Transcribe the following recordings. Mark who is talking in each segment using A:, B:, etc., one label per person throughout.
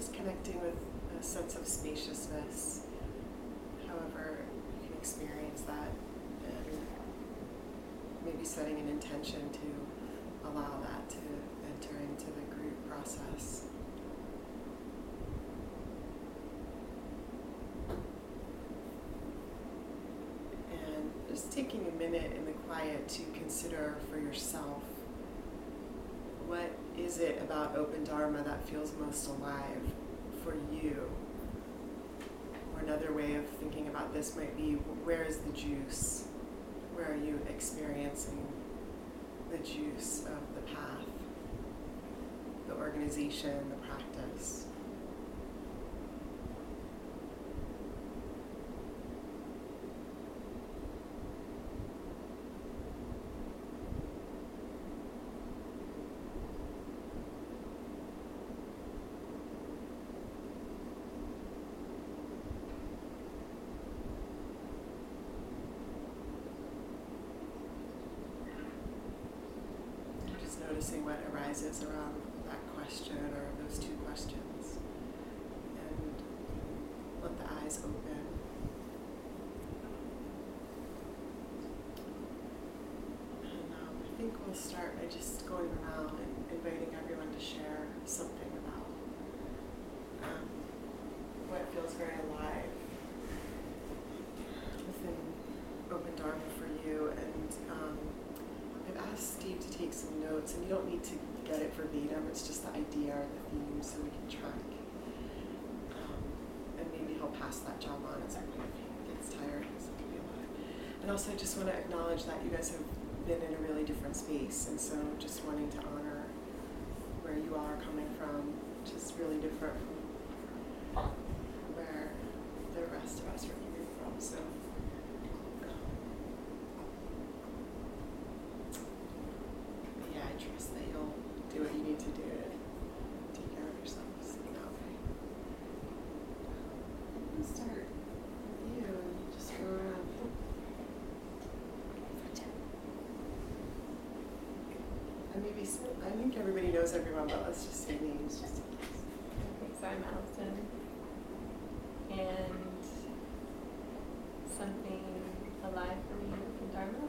A: just connecting with a sense of spaciousness, however you can experience that, and maybe setting an intention to allow that to enter into the group process. And just taking a minute in the quiet to consider for yourself, what is it about Open Dharma that feels most alive for you? Or another way of thinking about this might be, where is the juice? Where are you experiencing the juice of the path, the organization, the practice? Noticing what arises around that question or those two questions, and let the eyes open. And I think we'll start by just going around and inviting everyone to share something about what feels very alive within Open Dharma for you. And I've asked Steve to take some notes, and you don't need to get it verbatim, it's just the idea or the theme so we can track. And maybe he'll pass that job on at some point if he gets tired, because it can be a lot. And also I just want to acknowledge that you guys have been in a really different space, and so just wanting to honor where you are coming from, which is really different from where the rest of us are coming from. So I trust that you'll do what you need to do to take care of yourselves. We'll start with you and just go around. And maybe, I think everybody knows everyone, but let's just say names just in case.
B: Okay, so I'm Allison, and something alive for me in Dharma.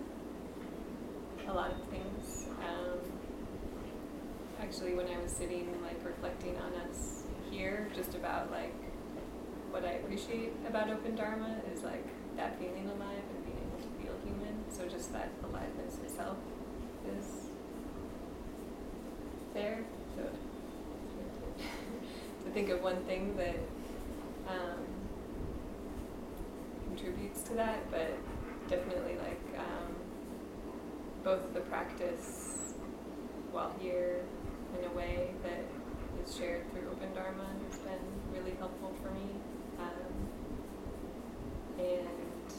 B: A lot of things. Actually, when I was sitting, reflecting on us here, just about what I appreciate about Open Dharma is that feeling alive and being able to feel human. So just that aliveness itself is there. So to think of one thing that contributes to that, but definitely both the practice while here in a way that is shared through Open Dharma has been really helpful for me. And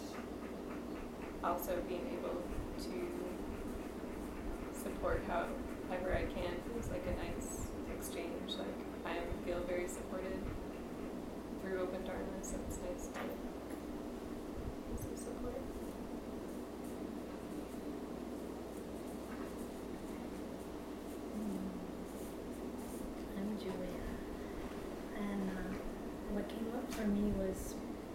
B: also being able to support however I can feels like a nice exchange. I feel very supported through Open Dharma, so it's nice to get some support.
C: I'm Julia, and what came up for me was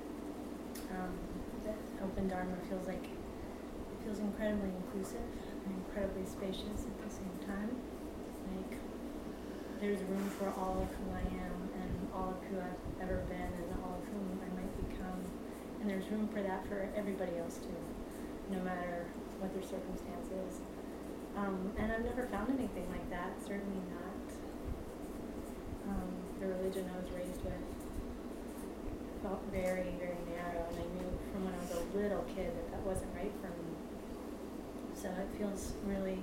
C: that Open Dharma feels incredibly inclusive and incredibly spacious at the same time. There's room for all of who I am and all of who I've ever been and all of whom I might become, and there's room for that for everybody else too, no matter what their circumstances. And I've never found anything like that, certainly not the religion I was raised with. Felt very, very narrow, and I knew from when I was a little kid that wasn't right for me. So it feels really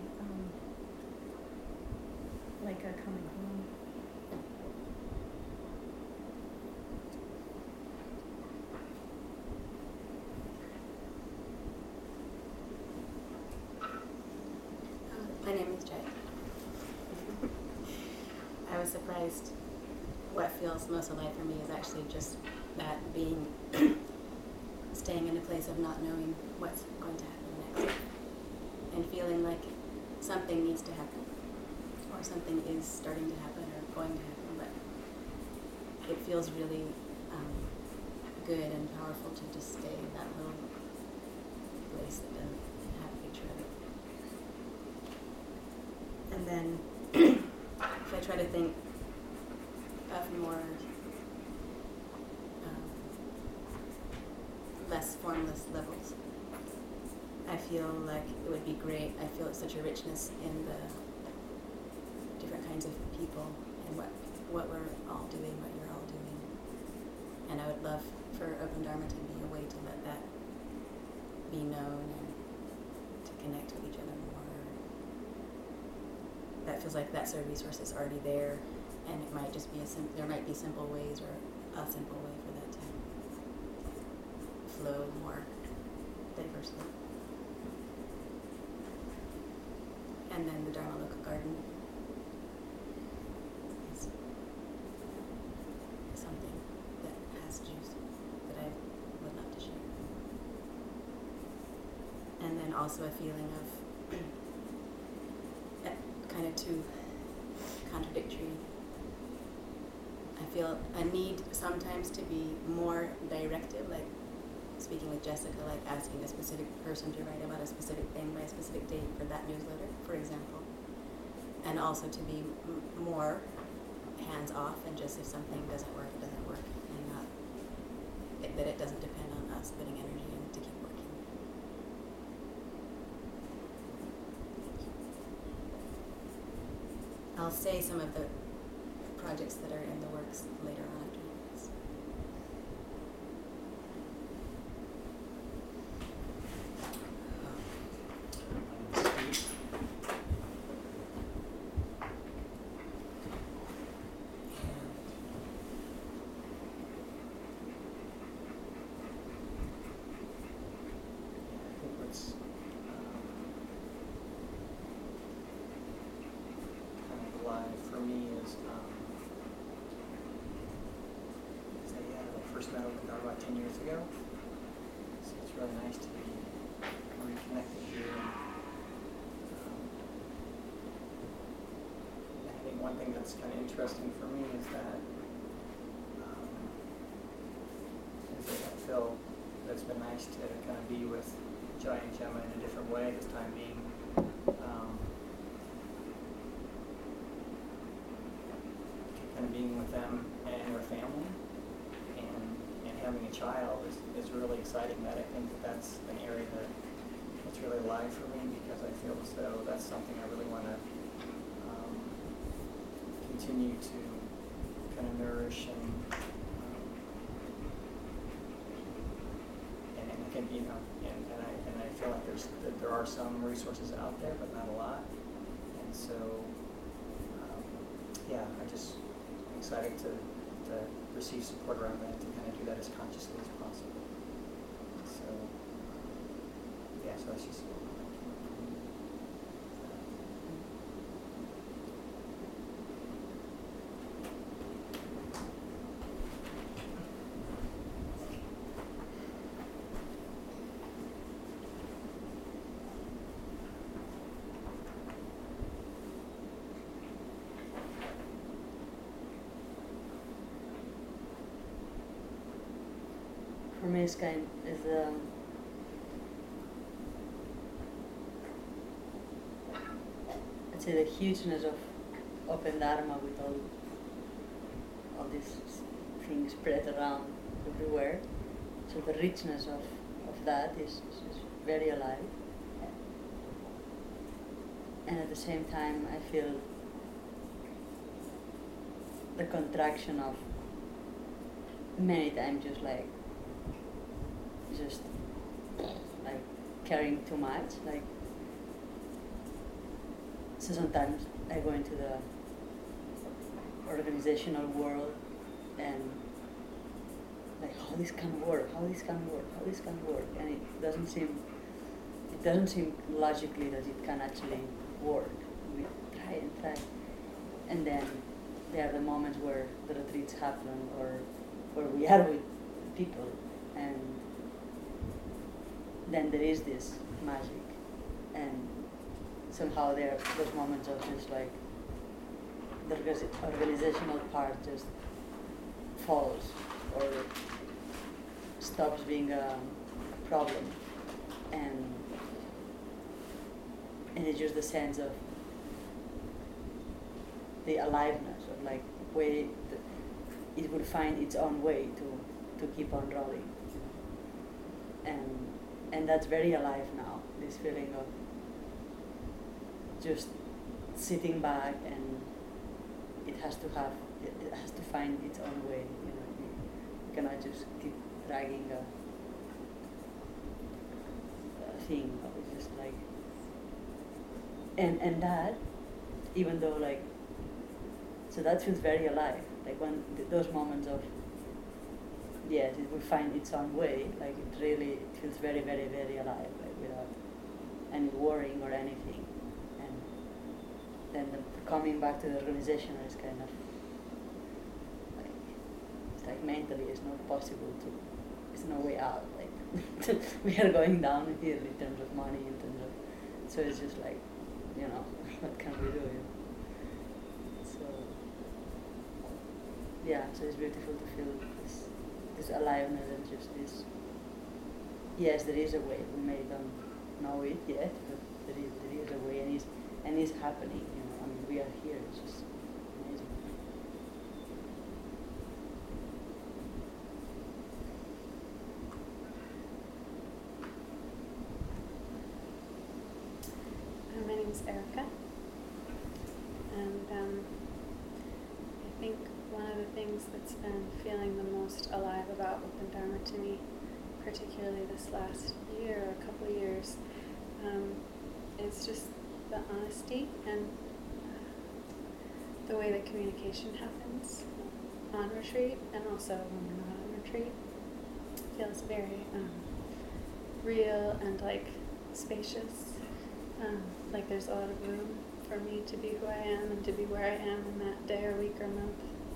C: like a coming home.
D: My name is Jay. I was surprised. What feels most alive for me is actually just that being, staying in a place of not knowing what's going to happen next, and feeling like something needs to happen, or something is starting to happen or going to happen, but it feels really good and powerful to just stay in that little place that doesn't have a picture of it. And then if I try to think of more less formless levels, I feel like it would be great. I feel such a richness in the different kinds of people and what we're all doing, what you're all doing. And I would love for Open Dharma to be a way to let that be known and to connect with each other more. That feels like that's a resource that's already there, and it might just be there might be simple ways or a simple way for that to flow more diversely. And then the Dharma Loka Garden is something that has juice that I would love to share. And then also a feeling of kind of too contradictory. I feel a need sometimes to be more directive, like speaking with Jessica, like asking a specific person to write about a specific thing by a specific date for that newsletter, for example. And also to be more hands-off and just if something doesn't work, it doesn't work, and not that it doesn't depend on us putting energy in to keep working. I'll say some of the projects that are in the works later on after this.
E: Met Open Dharma about 10 years ago, so it's really nice to be reconnected here. And I think one thing that's kind of interesting for me is that I feel that it's been nice to kind of be with Jai and Gemma in a different way this time being. Kind of being with them and their family. Having a child is really exciting. That I think that's an area that's really alive for me because I feel as though that's something I really want to continue to kind of nourish and I think and I feel like there are some resources out there but not a lot, and so I'm excited to receive support around that, to kind of do that as consciously as possible. So, so that's just
F: for me, it's I'd say the hugeness of Open Dharma with all these things spread around everywhere. So the richness of that is very alive. And at the same time, I feel the contraction of many times just like caring too much, like so sometimes I go into the organizational world and like how this can work, and it doesn't seem logically that it can actually work. We try and try, and then there are the moments where the retreats happen or where we are with people, and then there is this magic, and somehow there are those moments of just like the organizational part just falls or stops being a problem, and it's just the sense of the aliveness of like way that it would find its own way to keep on rolling, and that's very alive now, this feeling of just sitting back, and it has to find its own way, you cannot just keep dragging a thing. It's just like, and that, even though like, so that feels very alive, like when those moments of, yes, it will find its own way, like it really feels very, very, very alive, like without any worrying or anything. And then coming back to the organization is kind of like, it's like mentally it's not possible to, there's no way out, like we are going down here in terms of money, in terms of, so it's just like, what can we do? So yeah, so it's beautiful to feel this aliveness and just this, yes, there is a way, we may don't know it yet, but there is a way, and it's happening, I mean, we are here, it's just amazing.
G: My name is Erica, and I think one of the things that's been feeling the most alive about Open Dharma to me, particularly this last year or a couple of years, is just the honesty and the way the communication happens on retreat, and also when we're not on retreat. It feels very real and like spacious. Like there's a lot of room for me to be who I am and to be where I am in that day or week or month.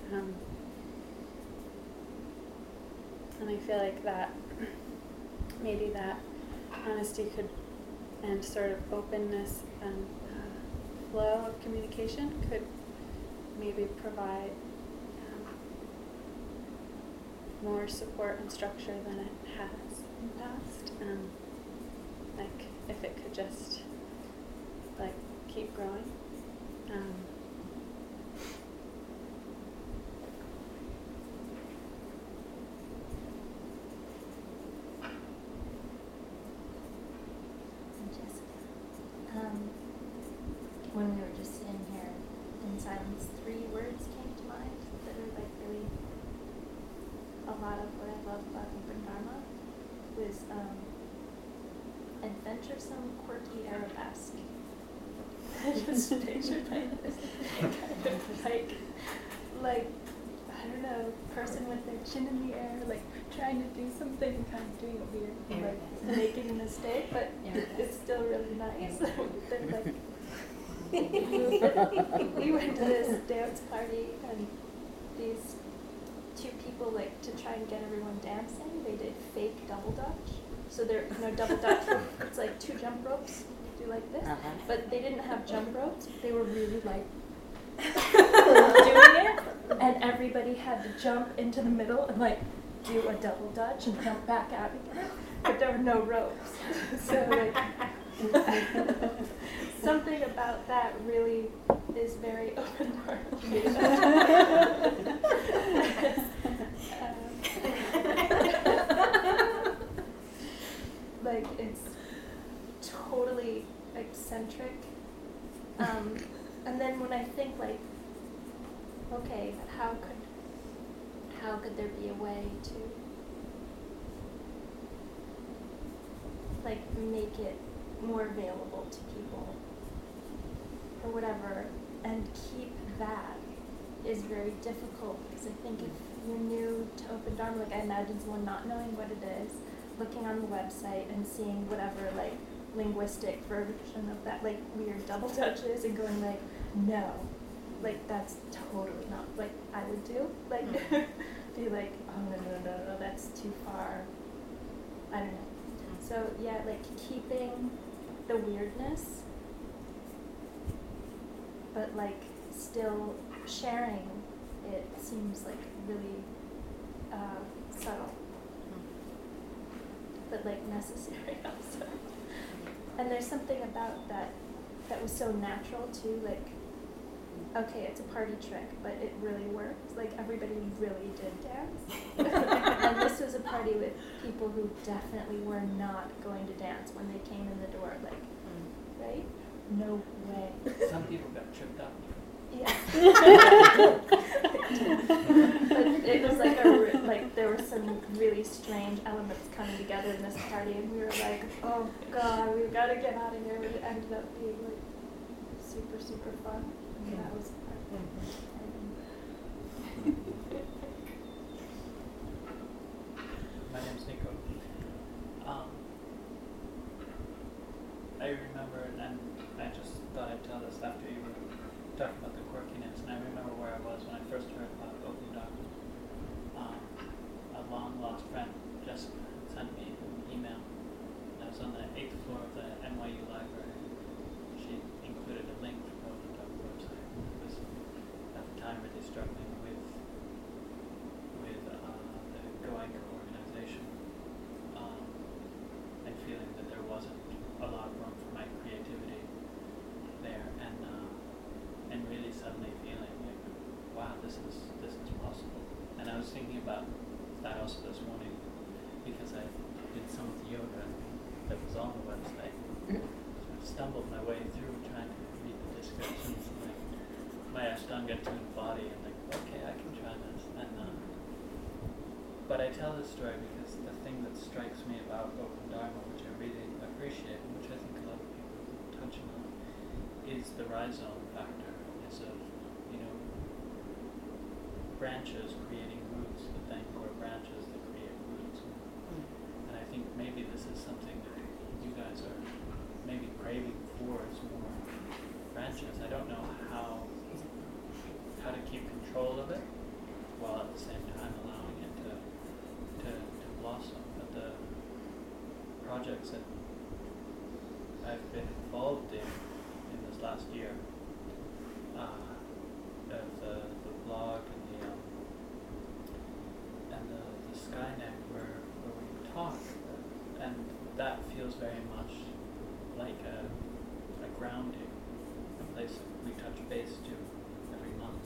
G: And I feel like that, maybe that honesty could, and sort of openness and flow of communication could maybe provide more support and structure than it has in the past. Like if it could just like keep growing.
C: When we were just sitting here in silence, 3 words came to mind that are like really a lot of what I love about Open Dharma was adventuresome, quirky, arabesque. I just pictured like this kind of like I don't know, person with their chin in the air, like trying to do something and kind of doing it weird, and, like making a mistake, but it's still really nice. They're like we went to this dance party, and these 2 people, like to try and get everyone dancing, they did fake double dutch. So they're double dutch. It's like 2 jump ropes. You do like this, but they didn't have jump ropes. They were really like doing it, and everybody had to jump into the middle and like do a double dutch and jump back out again. But there were no ropes, so like something about that really is very Open Dharma. Like it's totally eccentric, and then when I think like, okay, how could there be a way to like make it more available to people or whatever, and keep that is very difficult, because I think if you're new to Open Dharma, like I imagine someone not knowing what it is, looking on the website and seeing whatever like linguistic version of that like weird double dutches and going like, no, like that's totally not like I would do, like be like, oh no, that's too far, I don't know. So yeah, like keeping the weirdness, but like still sharing it seems like really subtle, but like necessary also. And there's something about that was so natural too, like, okay, it's a party trick, but it really worked. Like, everybody really did dance. And this was a party with people who definitely were not going to dance when they came in the door, like, right? No way.
E: Some people got tripped up.
C: Yeah. But it was like like there were some really strange elements coming together in this party, and we were like, oh god, we've got to get out of here. But it ended up being like super, super fun. And that was
H: My name's Nico. I remember, and I just thought I'd tell this after you were talking about the quirkiness, and I remember where I was when I first heard about Open Dharma. A long lost friend, Jessica, sent me an email. I was on the 8th floor of the NYU library. She included a link to the Open Dharma website. I was at the time really struggling with the Goenka organization, and feeling that there wasn't a lot of room for my creativity there, and really suddenly feeling like, wow, this is possible. And I was thinking about that also this morning because I did some of the yoga that was on the website. So I stumbled my way through trying to read the descriptions, and like my Ashtanga tuned body, and like, okay, I can try this. And but I tell this story because the thing that strikes me about Open Dharma, which I really appreciate, and which I think a lot of people are touching on, is the rhizome factor. Is of, branches creating roots that then grow branches that create roots. And I think maybe this is something that you guys are maybe craving for, is more branches. I don't know how to keep control of it while at the same time allowing it to blossom. But the projects that I've been involved in this last year, the blog and the Skynet where we talk, and that feels very much like a grounding, a place that we touch base to every month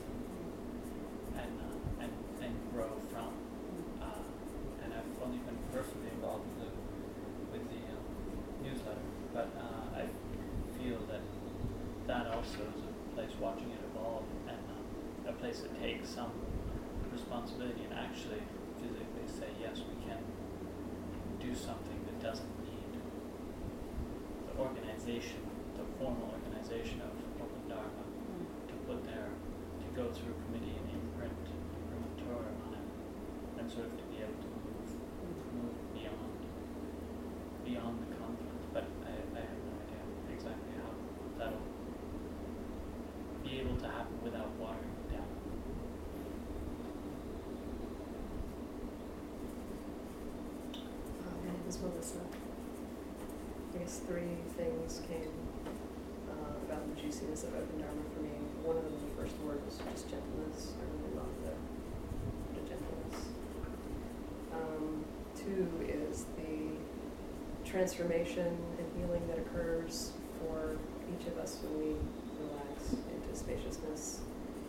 H: and grow from. And I've only been personally involved with the newsletter, but I feel that also is a place watching it evolve, and a place that takes some responsibility and actually physically say, yes, we can do something that doesn't need the organization, the formal organization of Open Dharma to put there, to go through committee and imprimatur on it, and sort of to be able to move beyond the conflict. But I have no idea exactly how that'll be able to happen without watering it down.
I: My name is Melissa. I guess 3 things came about the juiciness of Open Dharma for me. One of them, the first word, was just gentleness. I really love the gentleness. 2 is the transformation and healing that occurs for each of us when we relax into spaciousness.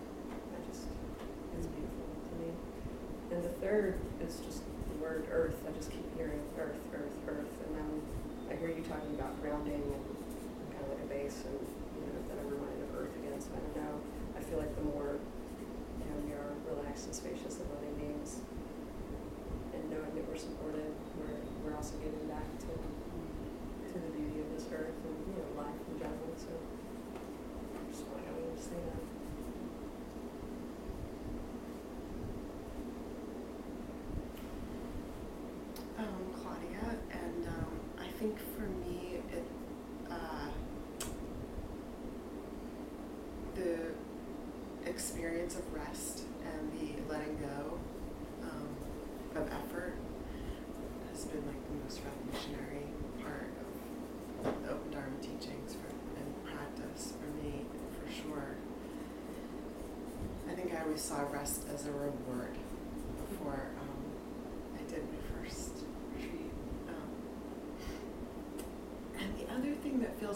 I: It's beautiful to me. And the 3rd is just the word earth. I just keep hearing earth, earth, earth. And then I hear you talking about grounding and kind of like a base, and then I'm reminded of earth again. So I don't know. I feel like the more we are relaxed and spacious and loving beings, and knowing that we're supported, we're also giving back to the beauty of this earth and life in general. So I just wanted to say that.
A: Claudia, and I think for me, the experience of rest and the letting go of effort has been like the most revolutionary part of the Open Dharma teachings and practice for me, for sure. I think I always saw rest as a reward before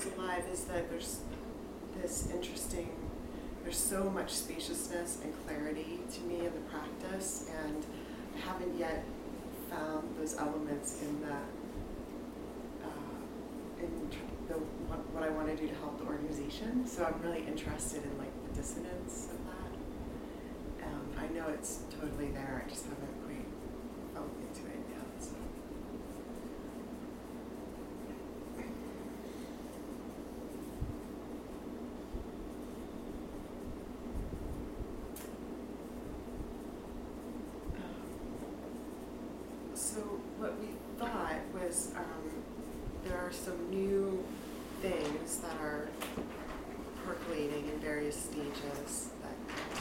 A: feels alive is that there's this interesting, there's so much spaciousness and clarity to me in the practice, and I haven't yet found those elements in what I want to do to help the organization. So I'm really interested in like the dissonance of that. I know it's totally there. I just haven't quite felt into it yet. So. So what we thought was there are some new things that are percolating in various stages that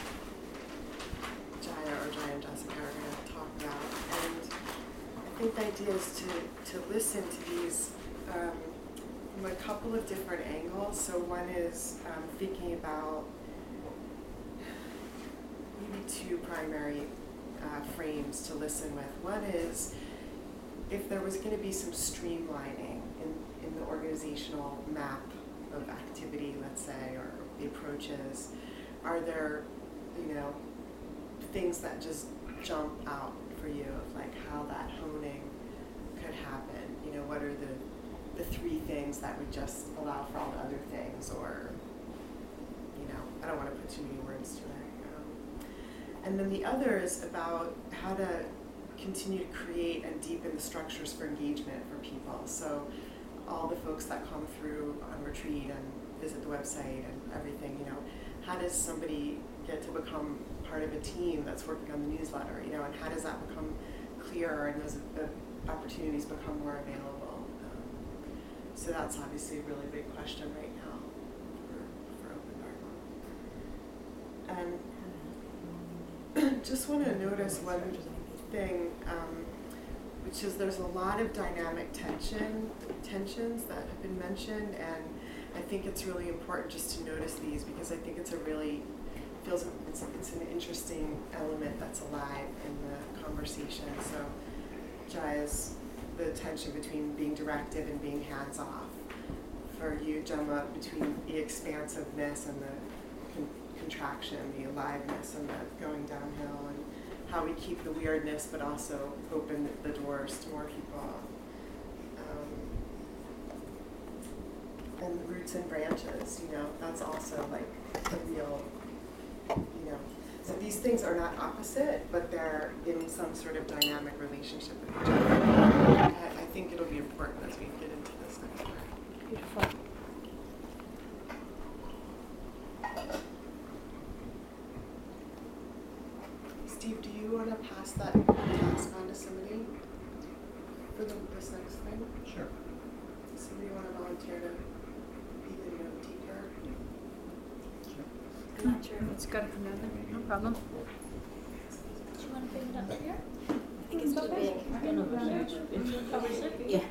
A: Jaya and Jessica are going to talk about. And I think the idea is to listen to these from a couple of different angles. So one is thinking about maybe two primary frames to listen with. One is if there was going to be some streamlining in the organizational map of activity, let's say, or the approaches, are there, things that just jump out for you of like how that honing could happen? What are the three things that would just allow for all the other things, or, I don't want to put too many words to it. And then the other is about how to continue to create and deepen the structures for engagement for people. So all the folks that come through on retreat and visit the website and everything, how does somebody get to become part of a team that's working on the newsletter, and how does that become clearer and those opportunities become more available? So that's obviously a really big question right now for Open Dharma. And just want to notice one thing, which is there's a lot of dynamic tensions that have been mentioned, and I think it's really important just to notice these because I think it's an interesting element that's alive in the conversation. So Jaya's the tension between being directive and being hands-off. For you, Gemma, between the expansiveness and the contraction, the aliveness and the going downhill, and how we keep the weirdness but also open the doors to more people. And the roots and branches, that's also like a real, so these things are not opposite, but they're in some sort of dynamic relationship with each other. I think it'll be important as we get into this next part.
C: Beautiful.
A: Steve, do you want to pass that task on to somebody for this next thing?
H: Sure.
A: Somebody want to volunteer to be the note taker?
C: I'm not sure if it's good from there. No problem. Do you want to pick it up here?
D: I think it's too big. Yeah.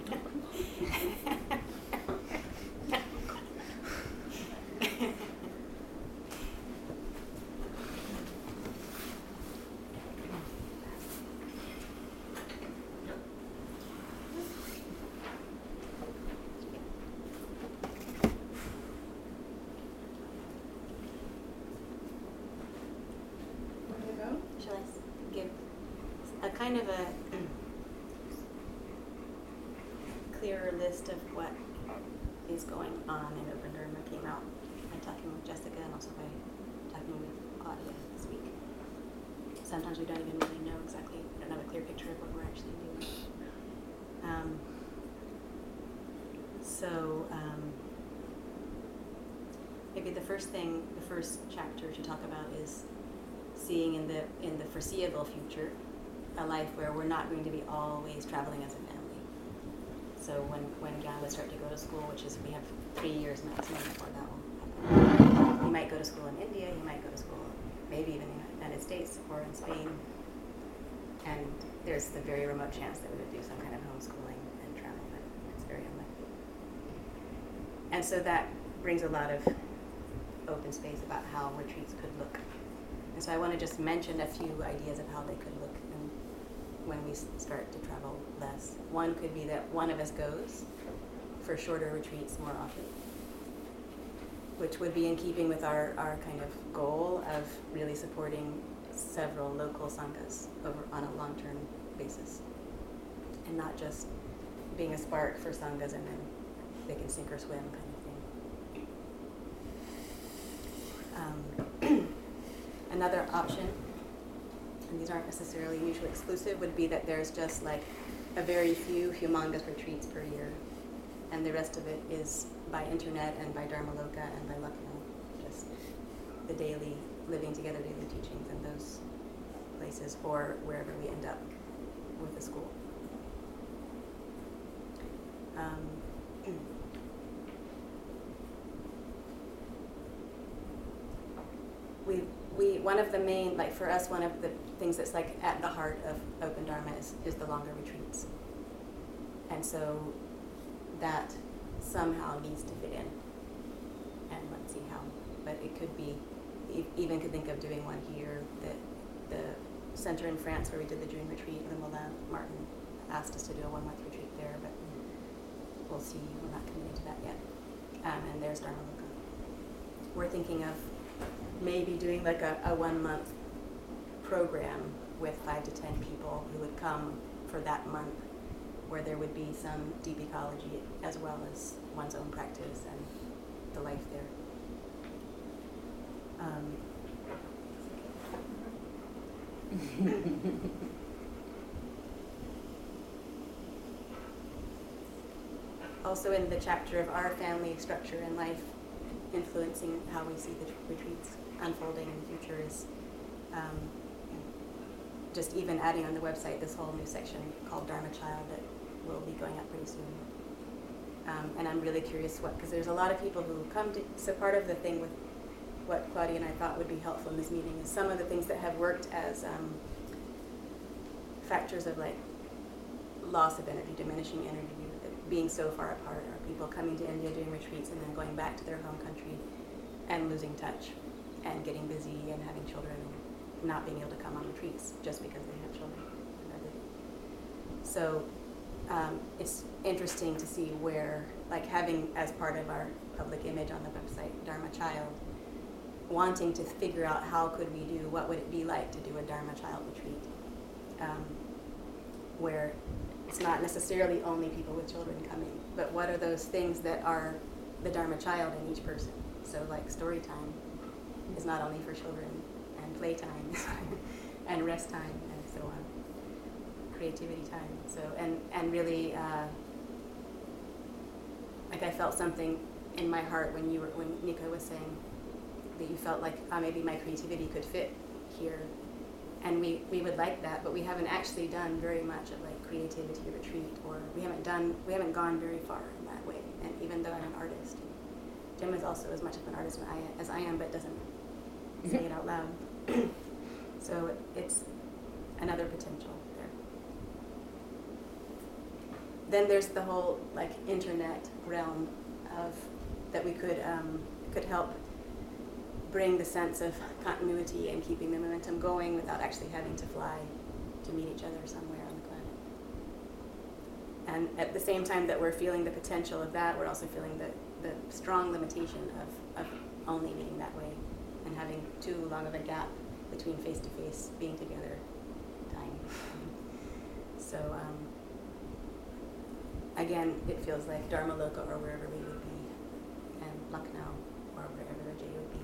D: Shall I give a kind of a clearer list of what is going on in Open Dharma came out by talking with Jessica and also by talking with Claudia this week. Sometimes we don't even really know exactly, we don't have a clear picture of what we're actually doing. Maybe the first chapter to talk about is seeing in the foreseeable future a life where we're not going to be always traveling as a family. So when John would start to go to school, which is we have 3 years maximum before that will happen. He might go to school in India, he might go to school maybe even in the United States or in Spain. And there's the very remote chance that we would do some kind of homeschooling and travel, but it's very unlikely. And so that brings a lot of open space about how retreats could look. And so I want to just mention a few ideas of how they could look when we start to travel less. One could be that one of us goes for shorter retreats more often, which would be in keeping with our kind of goal of really supporting several local sanghas on a long-term basis, and not just being a spark for sanghas and then they can sink or swim kind of thing. Another option, and these aren't necessarily mutually exclusive, would be that there's just like a very few humongous retreats per year, and the rest of it is by internet and by Dharmaloka and by Lucknow, just the daily living together, daily teachings in those places or wherever we end up with the school. We one of the main, like for us, one of the things that's like at the heart of Open Dharma is the longer retreats. And so that somehow needs to fit in. And let's see how. But it could be, even could think of doing one here. The center in France where we did the June retreat, the Moulin Martin asked us to do a 1 month retreat there, but we'll see. We're not committing to that yet. And there's Dharmaloka. We're thinking of maybe doing like a 1 month program with 5 to 10 people who would come for that month, where there would be some deep ecology as well as one's own practice and the life there. Also in the chapter of our family structure and life influencing how we see the retreats unfolding in the future is just even adding on the website this whole new section called Dharma Child that will be going up pretty soon. And I'm really curious because there's a lot of people who come to, so part of the thing with what Claudia and I thought would be helpful in this meeting is some of the things that have worked as factors of like loss of energy, diminishing energy, being so far apart, or people coming to India doing retreats and then going back to their home country and losing touch and getting busy and having children and not being able to come on retreats just because they have children. So it's interesting to see where, like having as part of our public image on the website, Dharma Child, wanting to figure out how could we do, what would it be like to do a Dharma Child retreat, where it's not necessarily only people with children coming, but what are those things that are the Dharma Child in each person? So like story time is not only for children, and playtime and rest time and so on, creativity time. So and really like I felt something in my heart when Nika was saying that you felt like maybe my creativity could fit here, and we would like that, but we haven't actually done very much of like creativity retreat, or we haven't gone very far in that way. And even though I'm an artist, Jim is also as much of an artist as I am, but doesn't say it out loud. So it's another potential there. Then there's the whole like internet realm of that we could help bring the sense of continuity and keeping the momentum going without actually having to fly to meet each other somewhere on the planet. And at the same time that we're feeling the potential of that, we're also feeling the strong limitation of only meeting that way and having too long of a gap between face-to-face being together time. So again, it feels like Dharmaloka or wherever we would be, and Lucknow or wherever Ajay would be.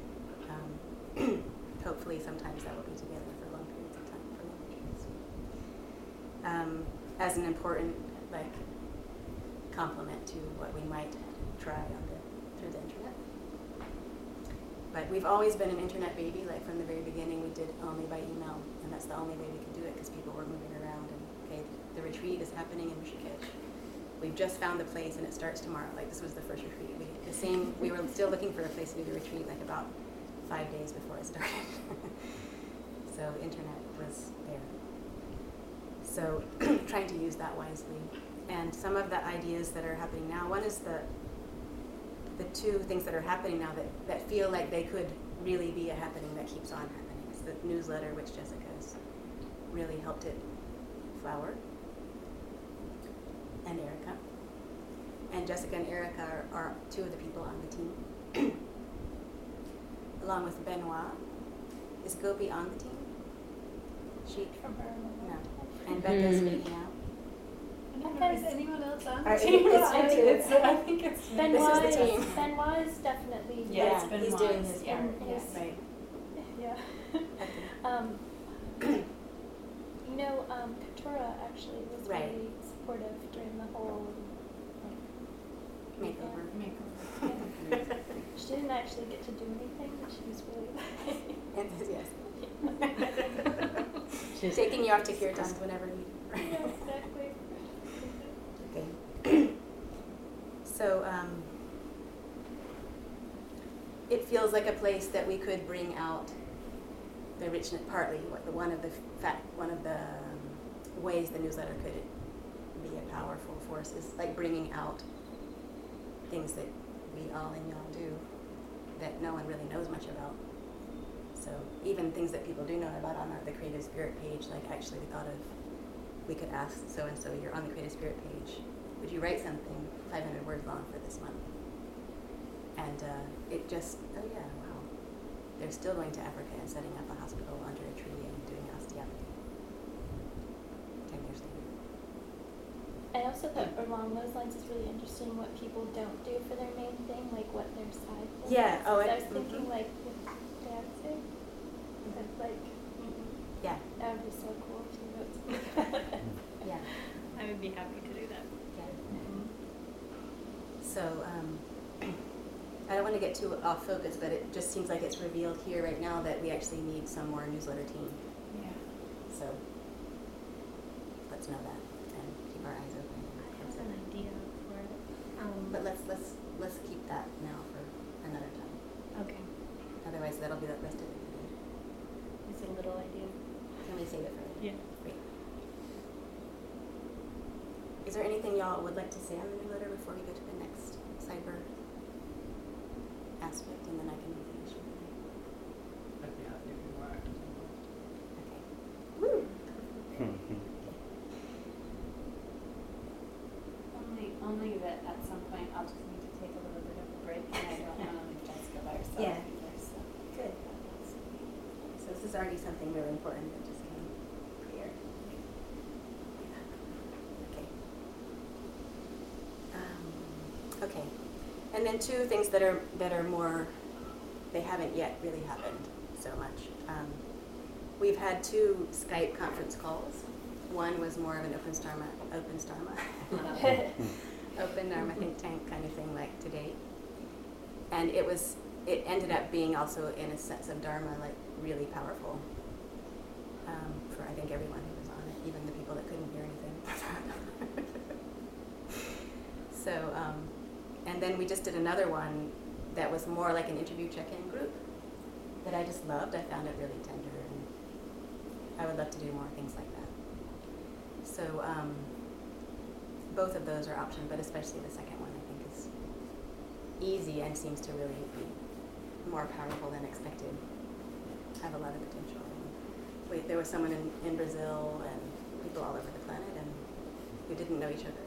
D: Hopefully sometimes that will be together for long periods of time, for long retreats. As an important like complement to what we might try through the internet. But we've always been an internet baby, like from the very beginning we did only by email, and that's the only way we could do it because people were moving around, and okay, the retreat is happening in Rishikesh. We've just found the place and it starts tomorrow. Like this was the first retreat. We were still looking for a place to do the retreat like about 5 days before it started. So internet was there. So trying to use that wisely. And some of the ideas that are happening now, one is the two things that are happening now that feel like they could really be a happening that keeps on happening. It's the newsletter, which Jessica has really helped it flower, and Erica. and Jessica and Erica are two of the people on the team, along with Benoit. Is Gopi on the team? She
C: From her.
D: no, and Becca's speaking out.
G: Is anyone else on
D: Are-
G: the team?
D: it's you two.
B: I think it's
C: Benoit
D: This is the team.
C: Benoit is definitely
B: Yeah, it's
D: he's
B: Benoit's,
D: doing his
B: yeah.
D: part.
C: Yes.
D: Right.
C: yeah.
D: Okay.
C: You know, Katura actually was
D: Right.
C: really supportive during the whole
D: Makeover.
C: Yeah. She didn't actually get to do anything, but she was really
D: Enthusiastic.
F: She's
D: Taking you off to Kirtans whenever you.
C: Yeah, exactly.
D: Okay. So it feels like a place that we could bring out the richness. Partly, one of the ways the newsletter could be a powerful force is like bringing out things that we all and y'all do that no one really knows much about. So even things that people do know about on the Creative Spirit page, like actually we thought of, we could ask so-and-so, you're on the Creative Spirit page, would you write something 500 words long for this month? And it just, oh yeah, wow. They're still going to Africa and setting up a hospital under a tree and doing osteopathy. 10 years later.
C: I also thought along those lines it's really interesting what people don't do for their main thing, like what their side thing
D: Yeah,
C: is.
D: oh,
C: I
D: it-
C: was thinking
D: mhm.
C: like with dancing, but like
D: Yeah,
C: that would be so cool if you wrote something.
D: yeah,
C: I would be happy to do that.
D: yeah. So, I don't want to get too off focus, but it just seems like it's revealed here right now that we actually need some more newsletter team.
B: Yeah.
D: So, let's know that and keep our eyes open.
C: I have an idea for it.
D: But let's keep that now for another time.
C: Okay.
D: Otherwise, that'll be the rest of it.
C: It's a little idea.
D: Can we save it for later?
C: Yeah.
D: Great. Is there anything y'all would like to say on the newsletter before we go to the next cyber aspect, and then I can finish with it?
H: I'd be happy if you were active involved.
D: Okay. Woo!
J: Only that at some point I'll just need to take a little bit of a break, and I don't want to leave Jessica by herself
D: Yeah.
J: either, so.
D: Good. So this is already something really important that just came clear. Okay. Okay. And then two things that are more, they haven't yet really happened so much. We've had 2 Skype conference calls. One was more of an Open Dharma think tank kind of thing, like today. And it ended up being also, in a sense of Dharma, like really powerful for I think everyone who was on it, even the people that couldn't hear anything. So, and then we just did another one that was more like an interview check-in group that I just loved. I found it really tender, and I would love to do more things like that. So both of those are options, but especially the second one I think is easy and seems to really be more powerful than expected. Have a lot of potential. There was someone in Brazil and people all over the planet and who didn't know each other.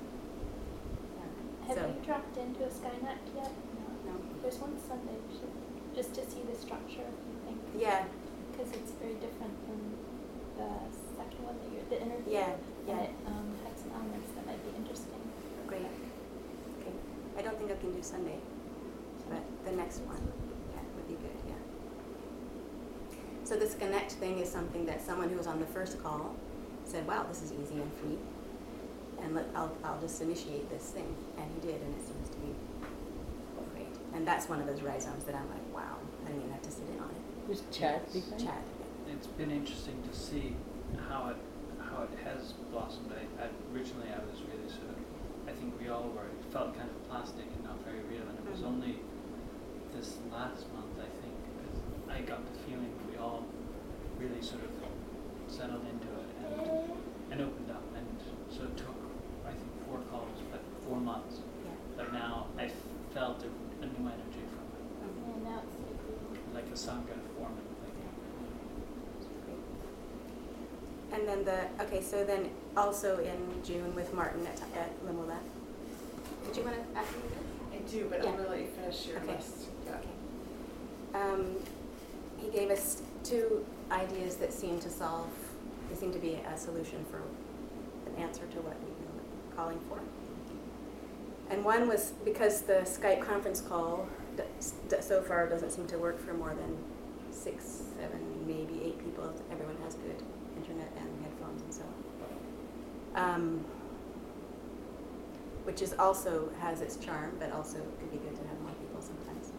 D: Yeah.
C: Have
D: So,
C: you dropped into a Skynet yet?
D: no.
C: There's one Sunday, just to see the structure, I think.
D: Yeah,
C: Because it's very different from the second one that the interview.
D: Yeah, yeah.
C: And it had some elements that might be interesting.
D: great. Okay. I don't think I can do Sunday, but the next one, yeah, would be good, yeah. So this Connect thing is something that someone who was on the first call said, wow, this is easy and free, and I'll just initiate this thing, and he did, and it seems to be great. And that's one of those rhizomes that I'm like, wow, I didn't even have to sit in on it.
F: Who's Chad? Beacon?
D: Chad.
H: It's been interesting to see how it has blossomed. Originally I was really sort of, I think we all were, it felt kind of plastic and not very real, and it was only this last month, I think, because I got the feeling we all really sort of settled into it and opened up, and so it took, I think, 4 calls, but 4 months.
D: Yeah.
H: But now I felt a new energy from it,
C: And now it's like real.
H: like a sangha forming.
D: And then so then also in June with Martin at Limula, Did you want to ask me that?
A: I do, but
D: Yeah.
A: I'm gonna let you finish your
D: Okay.
A: list. Yeah.
D: He gave us 2 ideas that seem to solve, they seem to be a solution for an answer to what we were calling for. And one was because the Skype conference call so far doesn't seem to work for more than 6, 7, maybe 8 people. If everyone has good internet and headphones and so on. Which is also has its charm, but also could be good to have more people sometimes.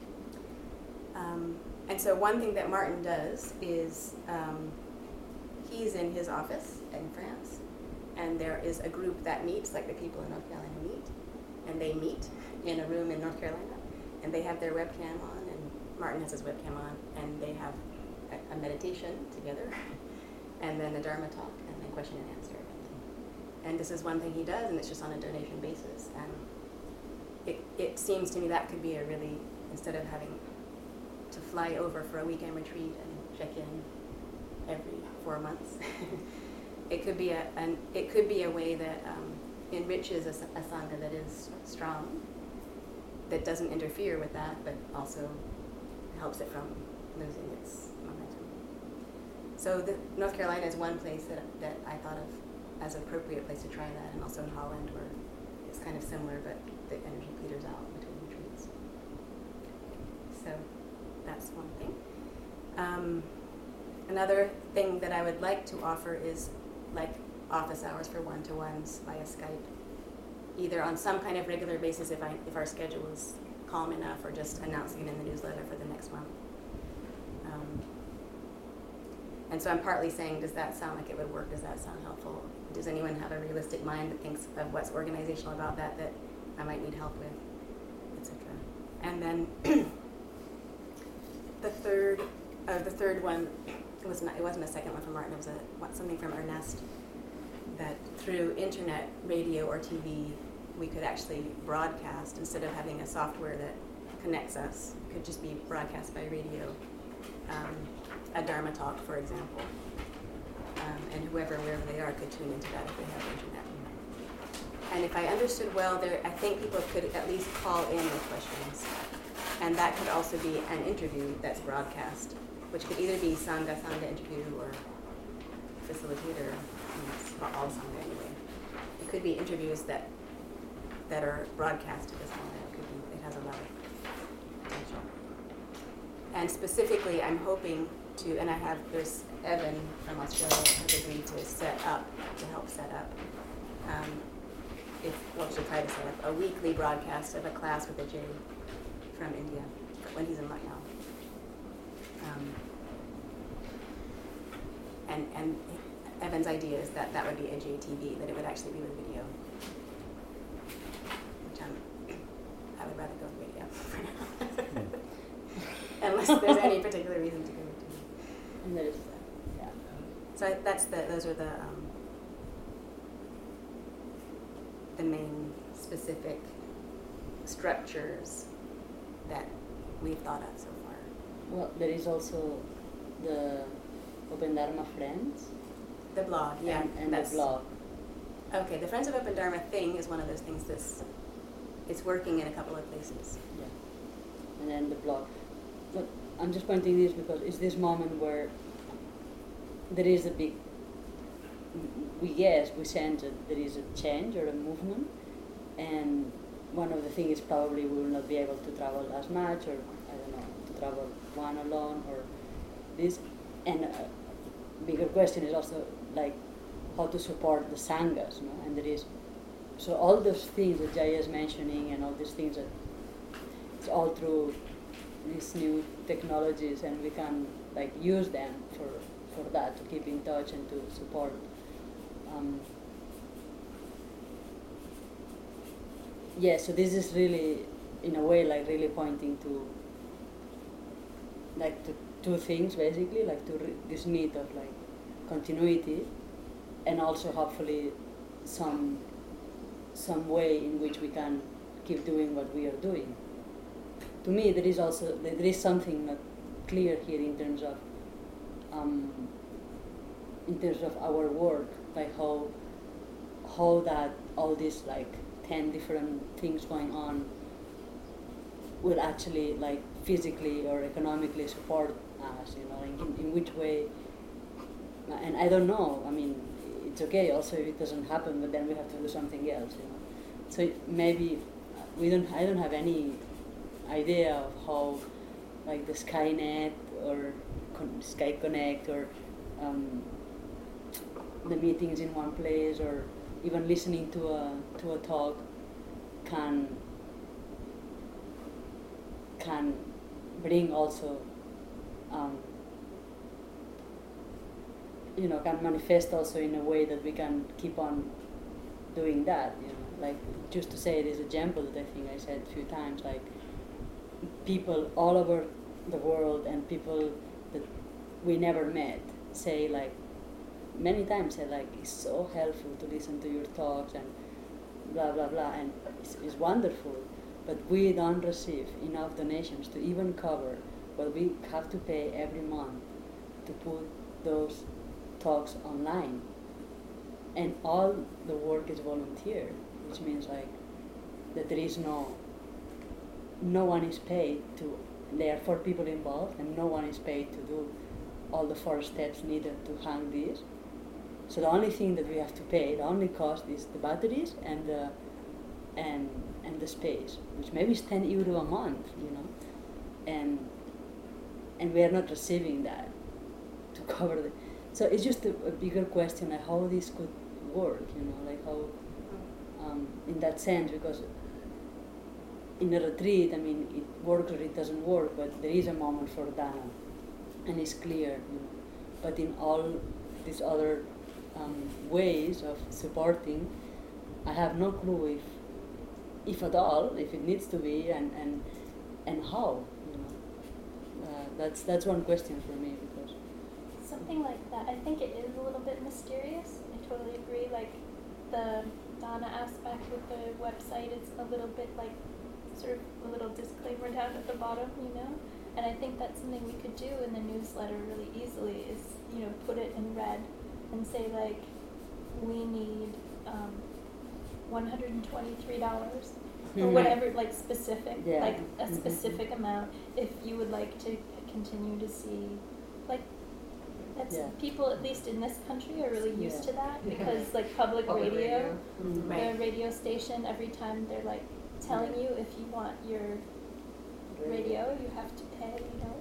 D: And so one thing that Martin does is he's in his office in France, and there is a group that meets, like the people in North Carolina meet, and they meet in a room in North Carolina, and they have their webcam on, and Martin has his webcam on, and they have a meditation together, and then a Dharma talk, and then question and answer. And this is one thing he does, and it's just on a donation basis. And it seems to me that could be a really, instead of having to fly over for a weekend retreat and check in every 4 months, it could be a way that enriches a sangha that is strong, that doesn't interfere with that, but also helps it from losing its momentum. So North Carolina is one place that I thought of as an appropriate place to try that, and also in Holland, where it's kind of similar, but the energy peters out between retreats. So that's one thing. Another thing that I would like to offer is like office hours for one-to-ones via Skype, either on some kind of regular basis if our schedule is calm enough, or just announcing it in the newsletter for the next month. And so I'm partly saying, does that sound like it would work? Does that sound helpful? Does anyone have a realistic mind that thinks of what's organizational about that I might need help with, etc. And then the third one, it wasn't a second one from Martin, it was something from Ernest, that through internet, radio, or TV, we could actually broadcast, instead of having a software that connects us, it could just be broadcast by radio. A Dharma talk, for example, and whoever, wherever they are, could tune into that if they have internet. And if I understood well, I think people could at least call in with questions, and that could also be an interview that's broadcast, which could either be Sangha interview, or facilitator, all Sangha anyway. It could be interviews that are broadcast to the Sangha. It has a lot of potential. And specifically, I'm hoping to, and there's Evan from Australia has agreed to help set up, to try to set up a weekly broadcast of a class with Ajay from India when he's in Lucknow. And Evan's idea is that would be Ajay TV, that it would actually be with video, which I would rather go with video for now. Unless there's any particular reason to go to.
F: And there's, yeah.
D: So those are the main specific structures that we've thought of so far.
F: Well, there is also the Open Dharma Friends.
D: The blog, yeah.
F: And the blog.
D: Okay, the Friends of Open Dharma thing is one of those things it's working in a couple of places.
F: Yeah. And then the blog. But I'm just pointing this because it's this moment where there is a big, we sense that there is a change or a movement, and one of the things is probably we will not be able to travel as much, or I don't know, to travel one alone, or this. And a bigger question is also like how to support the sanghas, no? And there is, so all those things that Jaya is mentioning, and all these things that it's all through these new technologies, and we can like use them for that, to keep in touch and to support. So this is really, in a way, like really pointing to like to two things basically, like to this need of like continuity, and also hopefully some way in which we can keep doing what we are doing. To me, there is something not clear here in terms of our work, like how that all these like 10 different things going on will actually like physically or economically support us, in which way. And I don't know, I mean, it's okay also if it doesn't happen, but then we have to do something else, So maybe I don't have any idea of how like the Skynet or Sky Connect or the meetings in one place or even listening to a talk can bring also can manifest also in a way that we can keep on doing that, like just to say this example that I think I said a few times, like people all over the world and people that we never met say like many times say like it's so helpful to listen to your talks and blah blah blah, and it's wonderful, but we don't receive enough donations to even cover what we have to pay every month to put those talks online, and all the work is volunteer, which means like that there is no one is paid to. There are 4 people involved, and no one is paid to do all the 4 steps needed to hang this. So the only thing that we have to pay, the only cost is the batteries and the space, which maybe is €10 a month, and we are not receiving that to cover the. So it's just a bigger question, like how this could work, like how, in that sense, because in a retreat, I mean, it works or it doesn't work, but there is a moment for Dana, and it's clear, But in all these other ways of supporting, I have no clue if at all, if it needs to be, and how, That's one question for me, because
C: Something like that. I think it is a little bit mysterious. I totally agree. Like the Dana aspect with the website is a little bit like sort of a little disclaimer down at the bottom, And I think that's something we could do in the newsletter really easily is, put it in red and say like, we need $123 or whatever, like specific, like a specific amount if you would like to continue to see, like, that's people, at least in this country, are really used to that because like public radio, the radio station, every time they're like telling you if you want your radio, you have to pay,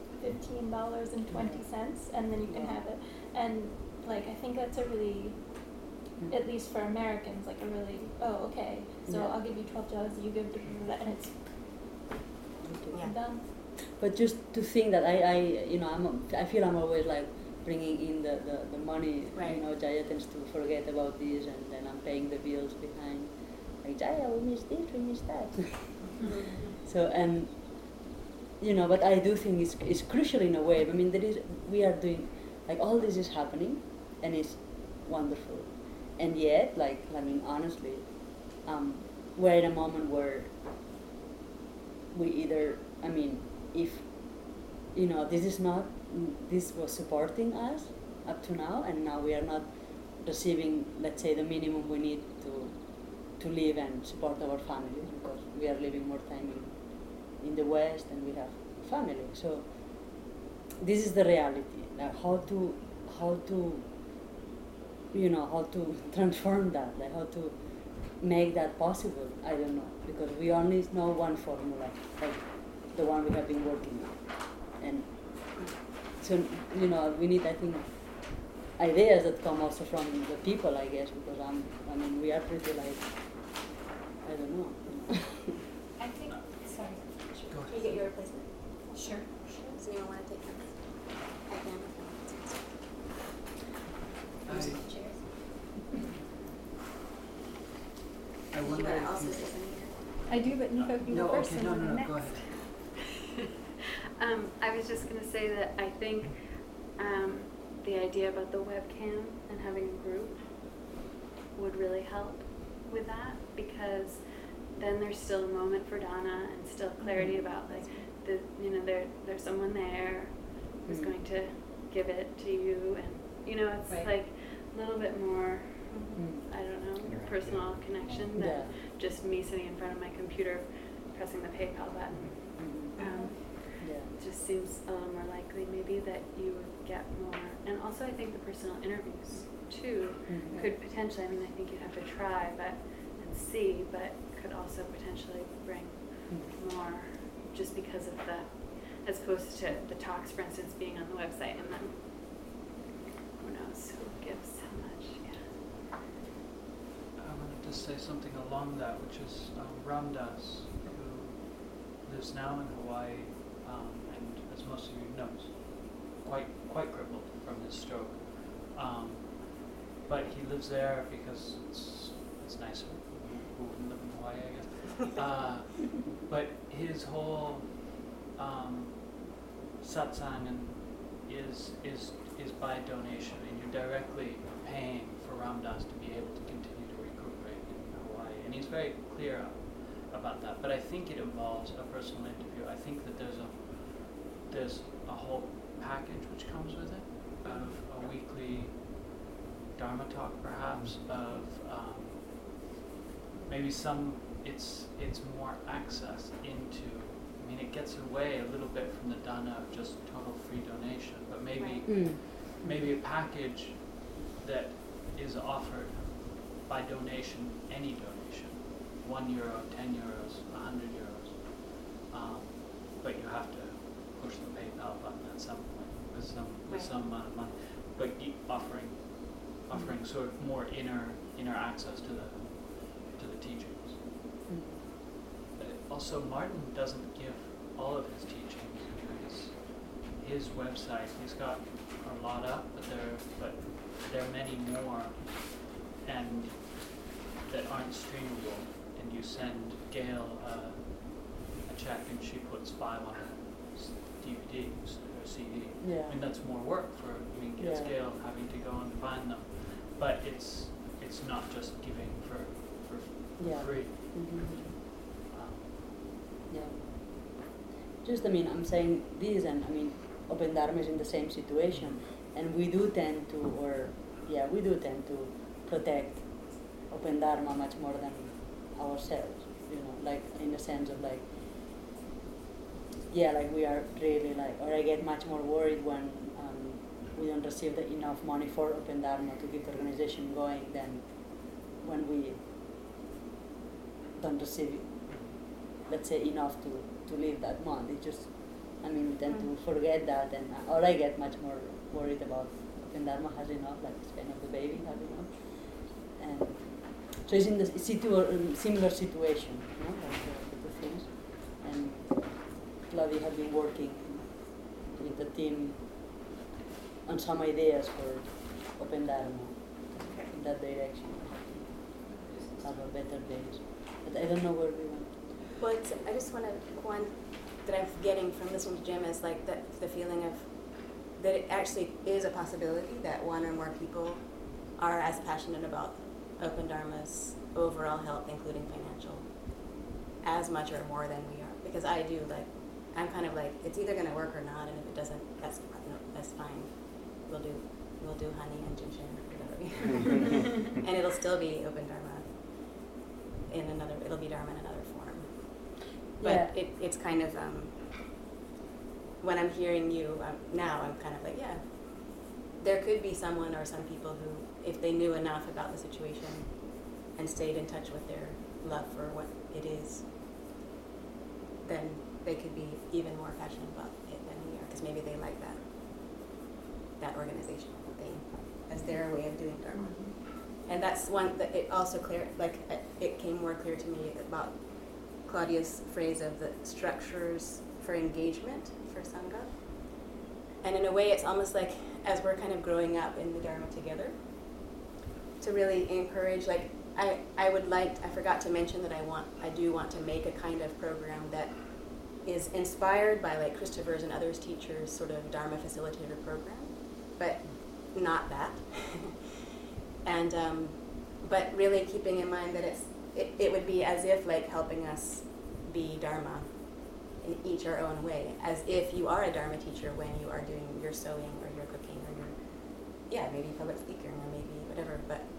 C: $15.20 and then you can have it. And like, I think that's a really, at least for Americans, like a really, okay, so I'll give you $12, you give that, and it's done.
F: But just to think that I feel I'm always like bringing in the money, Jaya tends to forget about this, and then I'm paying the bills behind. Like, Jaya, we missed this, we missed that. So, and, but I do think it's crucial in a way. I mean, we are doing, like, all this is happening, and it's wonderful. And yet, like, I mean, honestly, we're in a moment where we either, I mean, if, this was supporting us up to now, and now we are not receiving, let's say, the minimum we need to live and support our families, because we are living more time in the West and we have family. So this is the reality. Now, how to transform that, like how to make that possible, I don't know, because we only know one formula, like the one we have been working on. And so, we need, I think, ideas that come also from the people, I guess, because we are pretty like, I don't know.
J: I think, sorry.
D: Can you get your replacement?
J: Sure.
D: Does anyone want to take them? I can. Cheers.
E: I wonder if
D: Also
E: you-
D: say something here.
G: I do, but Nico can go first
E: okay,
G: and
E: no,
G: I'll go next.
E: go ahead.
G: I was just going to say that I think the idea about the webcam and having a group would really help with that, because then there's still a moment for Dana and still clarity about like there's someone there who's going to give it to you, and it's
D: Right.
G: like a little bit more I don't know,
F: Interactive.
G: personal connection
F: Yeah.
G: that just me sitting in front of my computer pressing the PayPal button.
F: Yeah.
G: It just seems a little more likely maybe that you would get more. And also I think the personal interviews too
F: Mhm.
G: could potentially, I mean, I think you'd have to try and see, but could also potentially bring more just because of the, as opposed to the talks, for instance, being on the website and then who knows who gives how much, yeah.
H: I wanted to say something along that, which is Ramdas, who lives now in Hawaii, and as most of you know, is quite crippled from his stroke. But he lives there because it's nicer. Who wouldn't live in Hawaii, I guess. But his whole satsang is by donation, and you're directly paying for Ramdas to be able to continue to recuperate in Hawaii, and he's very clear about that. But I think it involves a personal interview. I think that there's a whole package which comes with it, of a weekly Dharma talk, perhaps, of maybe it's more access into. I mean, it gets away a little bit from the dana of just total free donation, but maybe a package that is offered by donation, any donation, €1, €10, €100, but you have to push the PayPal button at some point with some amount of money, but offering sort of more inner access to the teachings. Also, Martin doesn't give all of his teachings. His website, he's got a lot up, but there are many more, and that aren't streamable. And you send Gail a check, and she puts 5 on a DVD or CD.
F: Yeah.
H: I mean, that's more work for it's
F: Yeah.
H: Gail having to go and find them, but it's not just giving for
F: Yeah.
H: free.
F: Yeah. Just, I mean, I'm saying this, and I mean, Open Dharma is in the same situation, and we do tend to protect Open Dharma much more than ourselves, like in the sense of like we are really or I get much more worried when we don't receive enough money for Open Dharma to keep the organization going than when we don't receive, let's say, enough to live that month. It just, we tend to forget that, or I get much more worried about Open Dharma has enough, like Spain of the Baby has enough. And so it's in the similar situation, like the things. And Claudia has been working with the team on some ideas for Open Dharma in that direction. Have a better days. But I don't know where we went.
D: Well, I just want to, one that I'm getting from listening to Jim is like the feeling of that it actually is a possibility that one or more people are as passionate about Open Dharma's overall health, including financial, as much or more than we are. Because I do, I'm kind of like, it's either going to work or not, and if it doesn't, that's fine. We'll do honey and ginseng or whatever. And it'll still be Open Dharma it'll be Dharma in another form. But it's kind of, when I'm hearing you now, I'm kind of like, yeah, there could be someone or some people who, if they knew enough about the situation and stayed in touch with their love for what it is, then they could be even more passionate about it than we are, because maybe they like that organizational thing as their way of doing Dharma. And that's one that it also it came more clear to me about Claudia's phrase of the structures for engagement for Sangha. And in a way, it's almost like as we're kind of growing up in the Dharma together, to really encourage, I forgot to mention that I do want to make a kind of program that is inspired by Christopher's and others' teachers' sort of Dharma facilitator program, but not that. And but really keeping in mind that it would be as if helping us be Dharma in each our own way, as if you are a Dharma teacher when you are doing your sewing or your cooking or your maybe public speaking or maybe whatever, but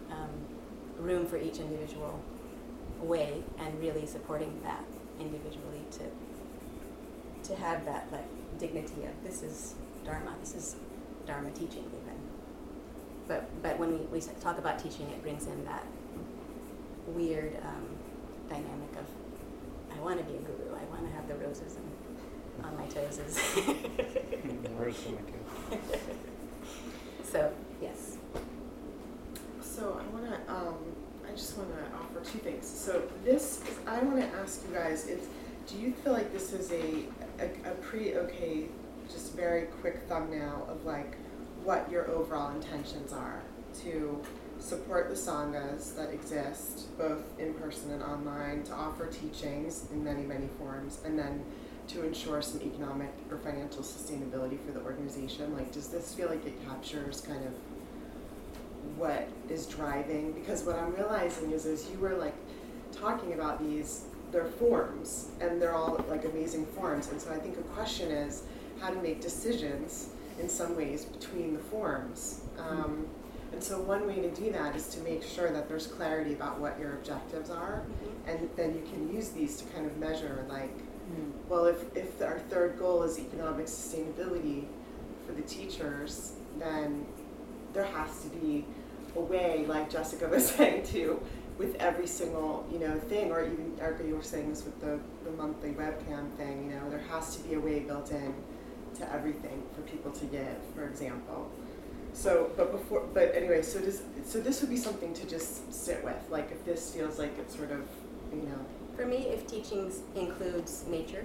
D: room for each individual way, and really supporting that individually to have that like dignity of this is Dharma teaching even. But when we talk about teaching, it brings in that weird dynamic of I want to be a guru, I want to have the roses on my toes.
E: Roses on my toes.
D: So yes.
A: So I just want to offer two things. So I want to ask you guys, do you feel like this is a pretty okay, just very quick thumbnail of like what your overall intentions are to support the sanghas that exist, both in person and online, to offer teachings in many, many forms, and then to ensure some economic or financial sustainability for the organization? Like, does this feel like it captures kind of what is driving? Because what I'm realizing is as you were like talking about these, they're forms, and they're all like amazing forms, and so I think a question is how to make decisions in some ways between the forms. And so one way to do that is to make sure that there's clarity about what your objectives are, and then you can use these to kind of measure like, well, if our third goal is economic sustainability for the teachers, then there has to be a way, like Jessica was saying too, with every single, thing, or even Erica, you were saying this with the monthly webcam thing, there has to be a way built in to everything for people to give, for example. So, but anyway, so this would be something to just sit with, like if this feels like it's sort of,
D: For me, if teachings includes nature,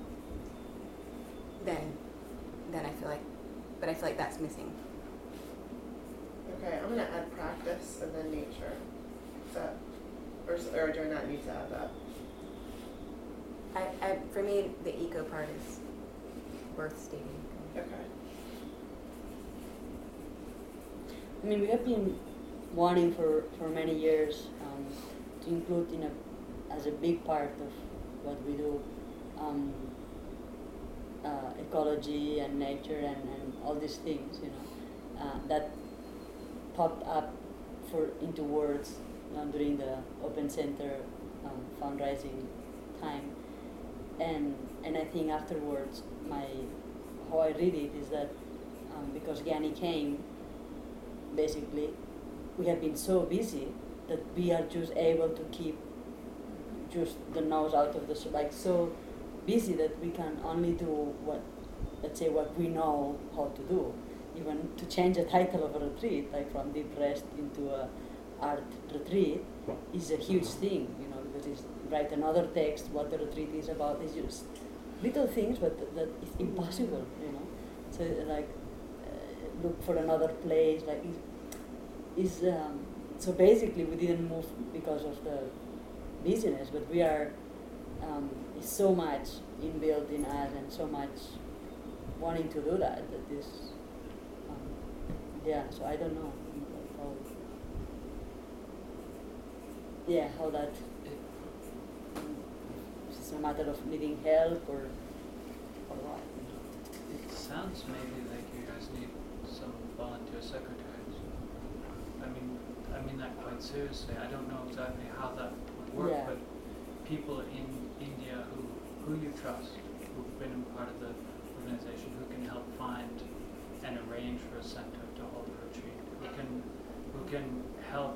D: then I feel like that's missing.
A: Okay, I'm gonna add practice and then nature. Is that, or do I not need to add that?
D: For me, the eco part is worth stating.
A: Okay.
F: I mean, we have been wanting for many years to include as a big part of what we do ecology and nature and all these things, that popped up into words during the Open Center fundraising time, and I think afterwards how I read it is that because Gyani came, basically we have been so busy that we are just able to keep just the nose out of the so busy that we can only do what we know how to do. Even to change the title of a retreat, like from deep rest into a art retreat, is a huge thing, because it's write another text, what the retreat is about, is just little things, but that it's impossible, So look for another place, so basically we didn't move because of the business, but we are, it's so much inbuilt in us and so much wanting to do that this, so I don't know how that, it's a matter of needing help or what.
H: It sounds maybe like you guys need some volunteer secretaries. I mean that quite seriously. I don't know exactly how that would work, but people in India who you trust, who've been part of the organization, who can help find and arrange for a center to hold a retreat, who can help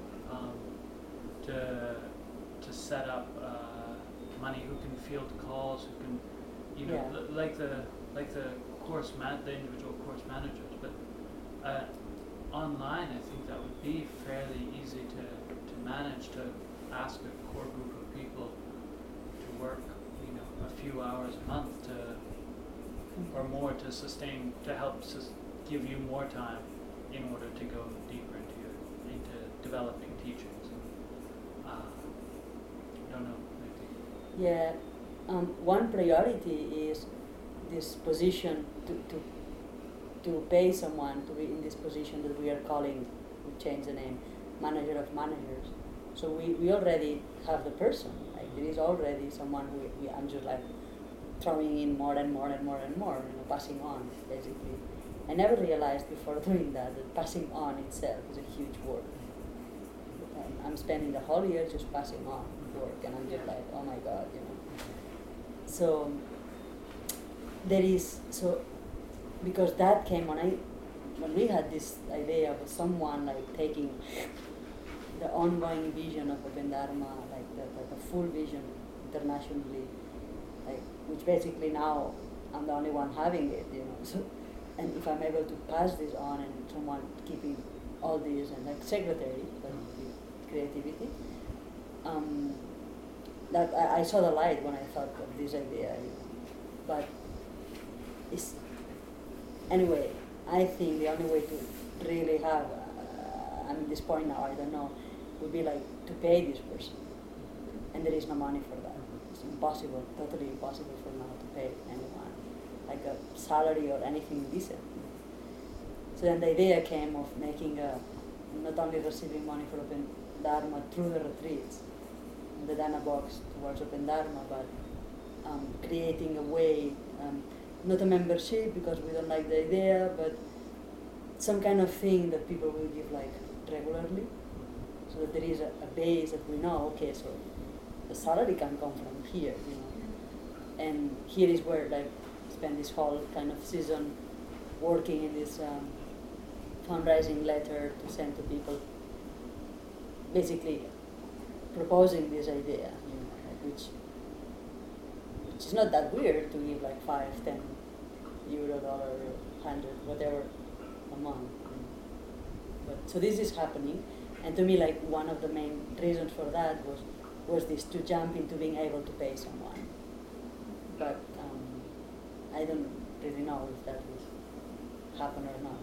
H: to set up money, who can field calls, who can like the the individual course managers, but online I think that would be fairly easy to manage, to ask a core group of people to work a few hours a month or more to sustain, to help give you more time in order to go deeper into developing teachings. I don't know, maybe.
F: Yeah, one priority is this position to pay someone to be in this position that we are calling, we change the name, manager of managers. So we already have the person, there is already someone who I'm just throwing in more and more and more and more, passing on, basically. I never realized before doing that passing on itself is a huge word. I'm spending the whole year just passing on work, and I'm just like, oh my God, So there is, because that came when we had this idea of someone like taking the ongoing vision of Open Dharma, like the full vision internationally, like, which basically now I'm the only one having it, So, and if I'm able to pass this on and someone keeping all these and like secretary, but with creativity, that I saw the light when I thought of this idea, but it's, anyway, I think the only way to really have, I'm at this point now, I don't know, would be like to pay this person, and there is no money for that. It's impossible, totally impossible for now to pay anyone, like a salary or anything decent. So then the idea came of making not only receiving money for Open Dharma through the retreats, the Dana box towards Open Dharma, but creating a way, not a membership because we don't like the idea, but some kind of thing that people will give like regularly, so that there is a base that we know, okay, so the salary can come from here, and here is where like spend this whole kind of season working in this fundraising letter to send to people, basically proposing this idea, which is not that weird to give like 5, 10 euro, dollar, 100, whatever a month. But so this is happening, and to me, like one of the main reasons for that was this, to jump into being able to pay someone. But I don't really know if that will happen or not.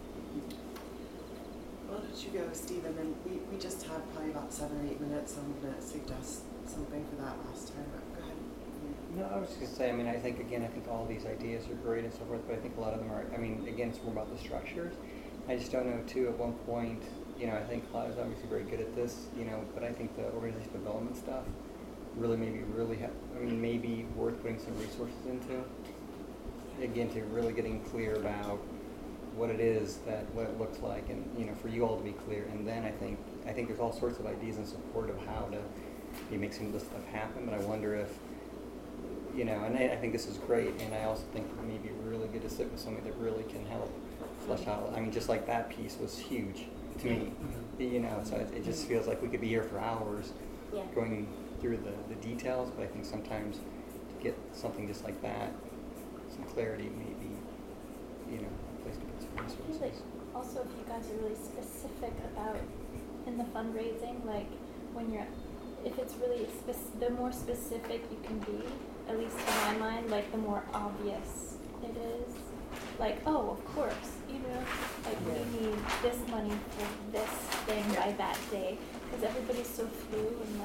A: Well, did you go, Stephen? And we just have probably about 7 or 8 minutes, so I'm going to suggest something for that last time. But go ahead.
E: No, I was just going to say, I think all these ideas are great and so forth, but I think a lot of them are, again, it's more about the structures. I just don't know, too, at one point, I think Cloud is obviously very good at this, but I think the organization development stuff really maybe worth putting some resources into. Again, to really getting clear about what it is, what it looks like, and for you all to be clear. And then I think there's all sorts of ideas in support of how to make some of this stuff happen. But I wonder if and I think this is great. And I also think it may be really good to sit with somebody that really can help flesh out. Just like that piece was huge to me. So it just feels like we could be here for hours going through the details. But I think sometimes to get something just like that, some clarity, maybe place to put some
C: I feel
E: resources.
C: like also if you guys are really specific about in the fundraising, like when if it's really the more specific you can be, at least in my mind, like the more obvious it is. Like, oh, of course, like we need this money for this thing by that day, because everybody's so flu and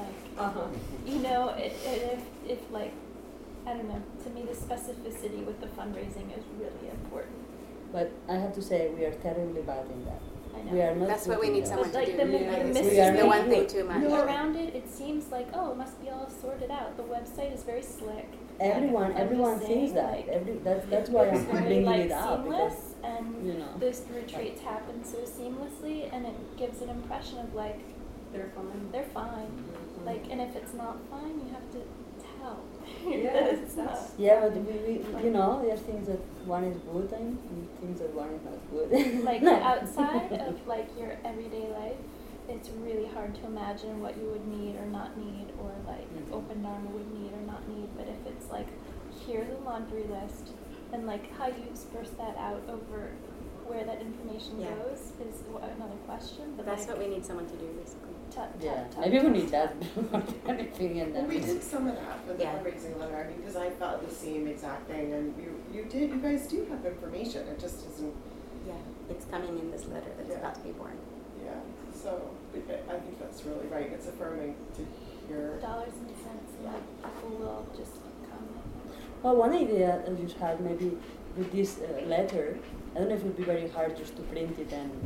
C: like, if like, I don't know, to me the specificity with the fundraising is really important.
F: But I have to say, we are terribly bad in that.
C: I know.
F: We are not.
D: That's what we need someone
C: But
D: to
C: like
D: do.
F: We are
D: the one
F: not
D: thing
F: good.
D: too much.
C: around it seems like, oh, it must be all sorted out. The website is very slick.
F: Everyone
C: just
F: thinks
C: saying,
F: that.
C: like,
F: That's why
C: it's
F: I'm
C: very
F: bringing
C: like
F: it up, because
C: seamless, and those retreats happen so seamlessly, and it gives an impression of like
I: They're fine.
C: they're fine. Like, and if it's not fine, you have to tell.
I: Yeah,
C: that it's not.
F: yeah, but we there's things that one is good and things that one is not good.
C: Like outside of like your everyday life, it's really hard to imagine what you would need or not need, or like Open Dharma would need or not need. But if it's like, here's a laundry list, and like how you disperse that out over where that information goes is another question. But
D: That's
C: like,
D: what we need someone to do, basically.
F: Maybe we need that anything in
A: Well,
F: that.
A: we did some of that for the fundraising letter. Because I felt the same exact thing, and you guys do have information. It just isn't.
D: Yeah, it's coming in this letter that's about to be born.
A: Yeah. So I think that's really right. It's affirming to hear.
C: Dollars and cents, and like people will just come.
F: Well, one idea I just had, maybe with this letter, I don't know if it would be very hard just to print it and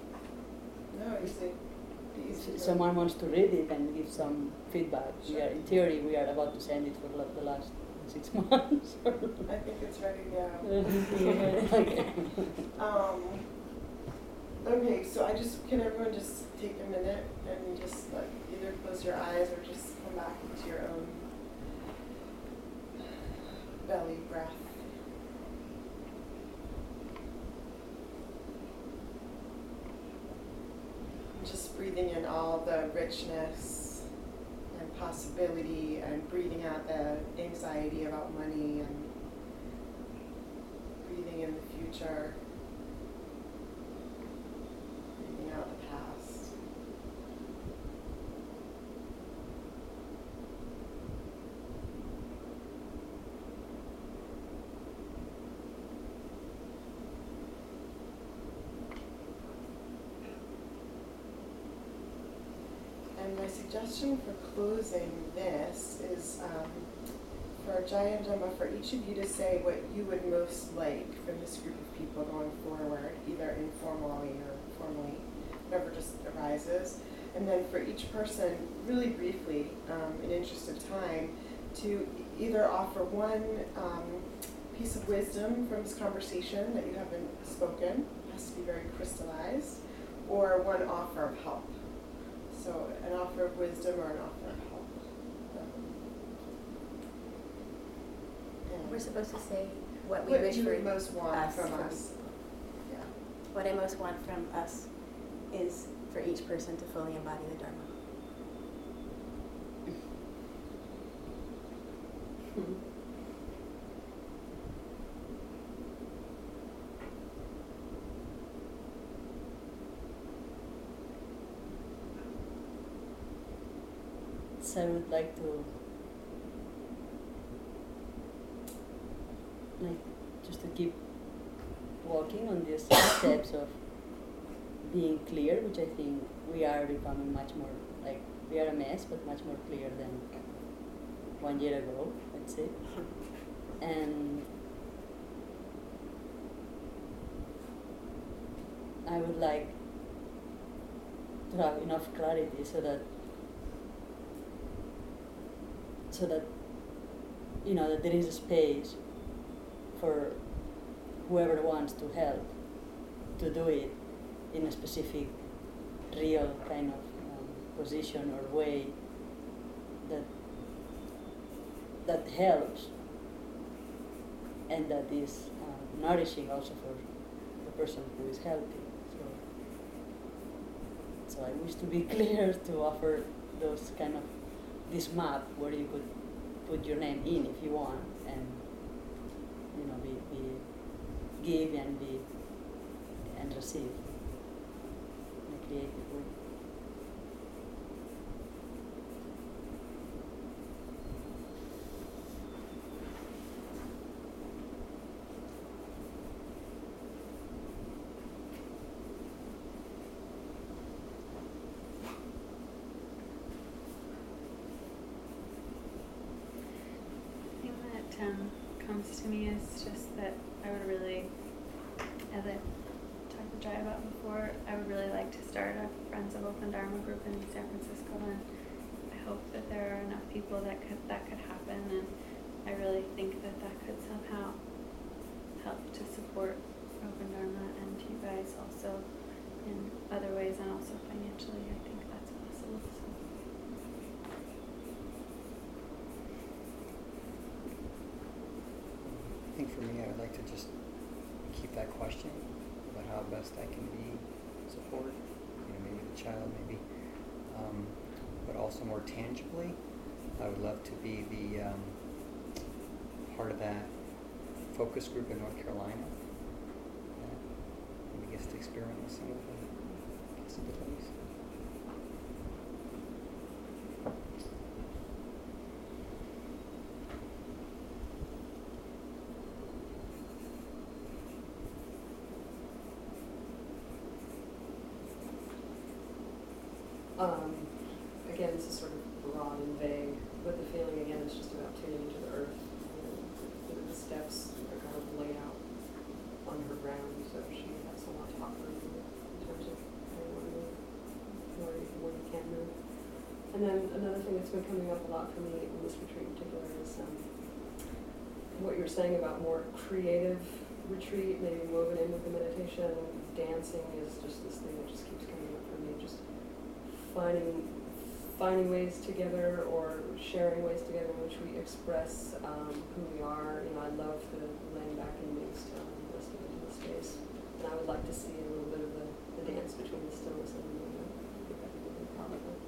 A: No, you see.
F: someone wants to read it and give some feedback.
A: Sure.
F: In theory, we are about to send it for the last 6 months.
A: I think it's ready now.
F: Okay.
A: Okay, so can everyone just take a minute and just like either close your eyes or just come back into your own belly breath. Just breathing in all the richness and possibility and breathing out the anxiety about money and breathing in the future. Breathing out the past. And my suggestion for closing this is for Jaya and Dhamma, for each of you to say what you would most like from this group of people going forward, either informally or formally, whatever just arises. And then for each person, really briefly, in interest of time, to either offer one piece of wisdom from this conversation that you haven't spoken, it has to be very crystallized, or one offer of help. So an offer of wisdom or an offer of help.
D: We're supposed to say what we
A: What
D: wish
A: you
D: for
A: would most want
D: us
A: from us. Yeah.
D: What I most want from us is for each person to fully embody the Dharma.
F: So I would like to just to keep walking on these steps of being clear, which I think we are becoming much more, we are a mess, but much more clear than 1 year ago, let's say. And I would like to have enough clarity so that that there is a space for whoever wants to help to do it in a specific, real kind of position or way that helps and that is nourishing also for the person who is helping. So I wish to be clear to offer those kind of this map where you could put your name in if you want and be give and be and receive in a creative way.
G: Comes to me is just that I would really, as I talked to Jai about before, I would really like to start a Friends of Open Dharma group in San Francisco, and I hope that there are enough people that could happen, and I really think that could somehow help to support Open Dharma and you guys also in other ways, and also financially. I think that's possible. So.
E: I think for me, I would like to just keep that question about how best I can be support, maybe the child, maybe, but also more tangibly, I would love to be the part of that focus group in North Carolina that maybe gets to experiment with some of the possibilities.
I: Again, this is sort of broad and vague, but the feeling again is just about tuning into the earth. The steps are kind of laid out on her ground, so she has a lot to offer in terms of where you can move. And then another thing that's been coming up a lot for me in this retreat in particular is what you were saying about more creative retreat, maybe woven in with the meditation, dancing is just this thing that just keeps coming up for me. Just finding ways together or sharing ways together in which we express who we are. You know, I love the laying back and mixed listening into the space. And I would like to see a little bit of the dance between the stillness and the movement. I think that'd be really powerful.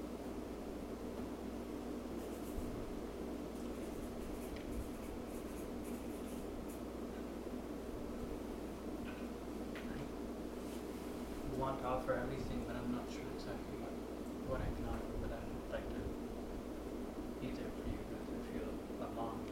H: I want to offer everything, but I'm not sure exactly what I can offer. But I would like to be there for you guys. I feel a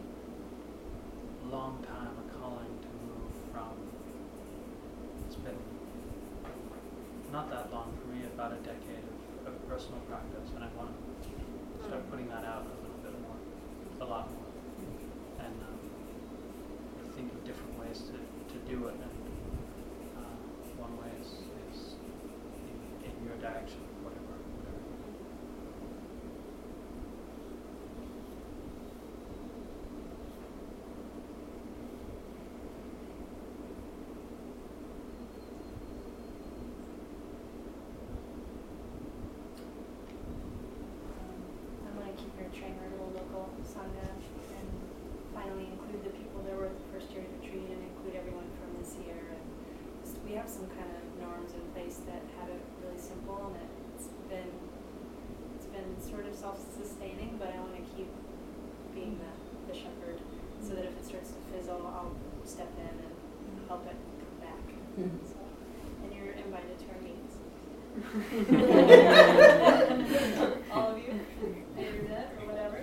H: long time, a calling to move from. It's been not that long for me, about a decade of personal practice, and I want to start putting that out a little bit more, a lot more, and think of different ways to do it. And one way is in your direction, whatever.
C: I want to keep your trainer to a local sangha and finally include the people that were at the first year's retreat and include everyone from this year. And just, we have some kind of norms in place that have it really simple, and it's been sort of self-sustaining, but I want to keep being the shepherd so that if it starts to fizzle, I'll step in and help it come back. So, and you're invited to our meetings. All of you, maybe that or whatever.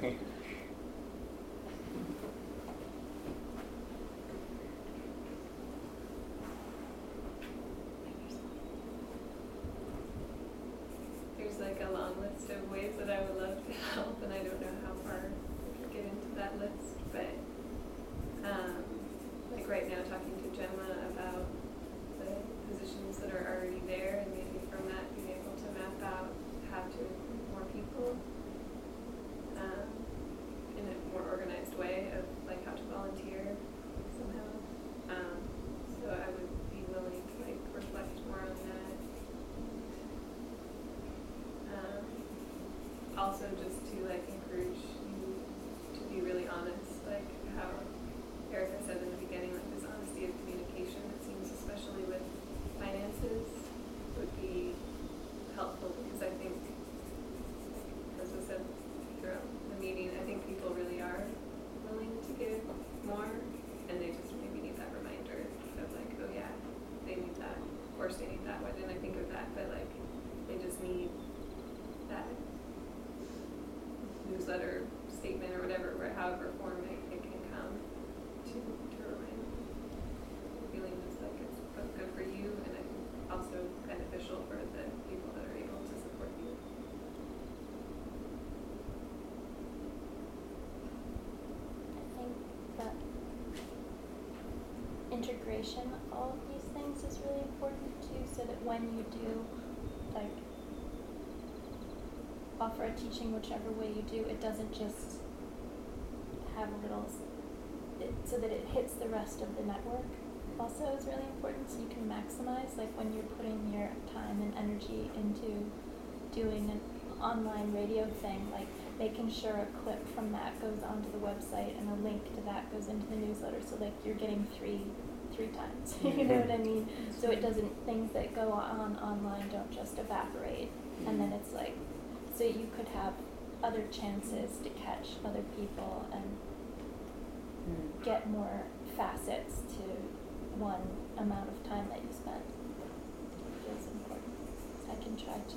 B: There's like a long list of ways that I would love to help, and I don't know how far we could get into that list, but like right now talking to Gemma about the positions that are already there, and maybe from that being able to map out how to include more people in a more organized way of like how to volunteer somehow. So I would be willing to like reflect more on that. Also just to like encourage you to be really honest, like how Erica said in the beginning, like this honesty of communication, it seems especially with finances would be helpful, because I think, as was said throughout the meeting, I think people really are willing to give more, and they just maybe need that reminder of like, oh yeah, they need that, of course they need that, why didn't I think of that, but like they just need that newsletter statement or whatever, however form it can come to remind them. Feeling just like it's both good for you and I think also beneficial for the people that are able to support you.
C: I think that integration of all of these things is really important too, so that when you do like offer a teaching whichever way you do, it doesn't just have so that it hits the rest of the network also is really important, so you can maximize, like when you're putting your time and energy into doing an online radio thing, like making sure a clip from that goes onto the website and a link to that goes into the newsletter, so like you're getting three times. You know what I mean? So it doesn't, things that go on online don't just evaporate, and then it's like, so you could have other chances to catch other people and get more facets to one amount of time that you spend. It's important. I can try to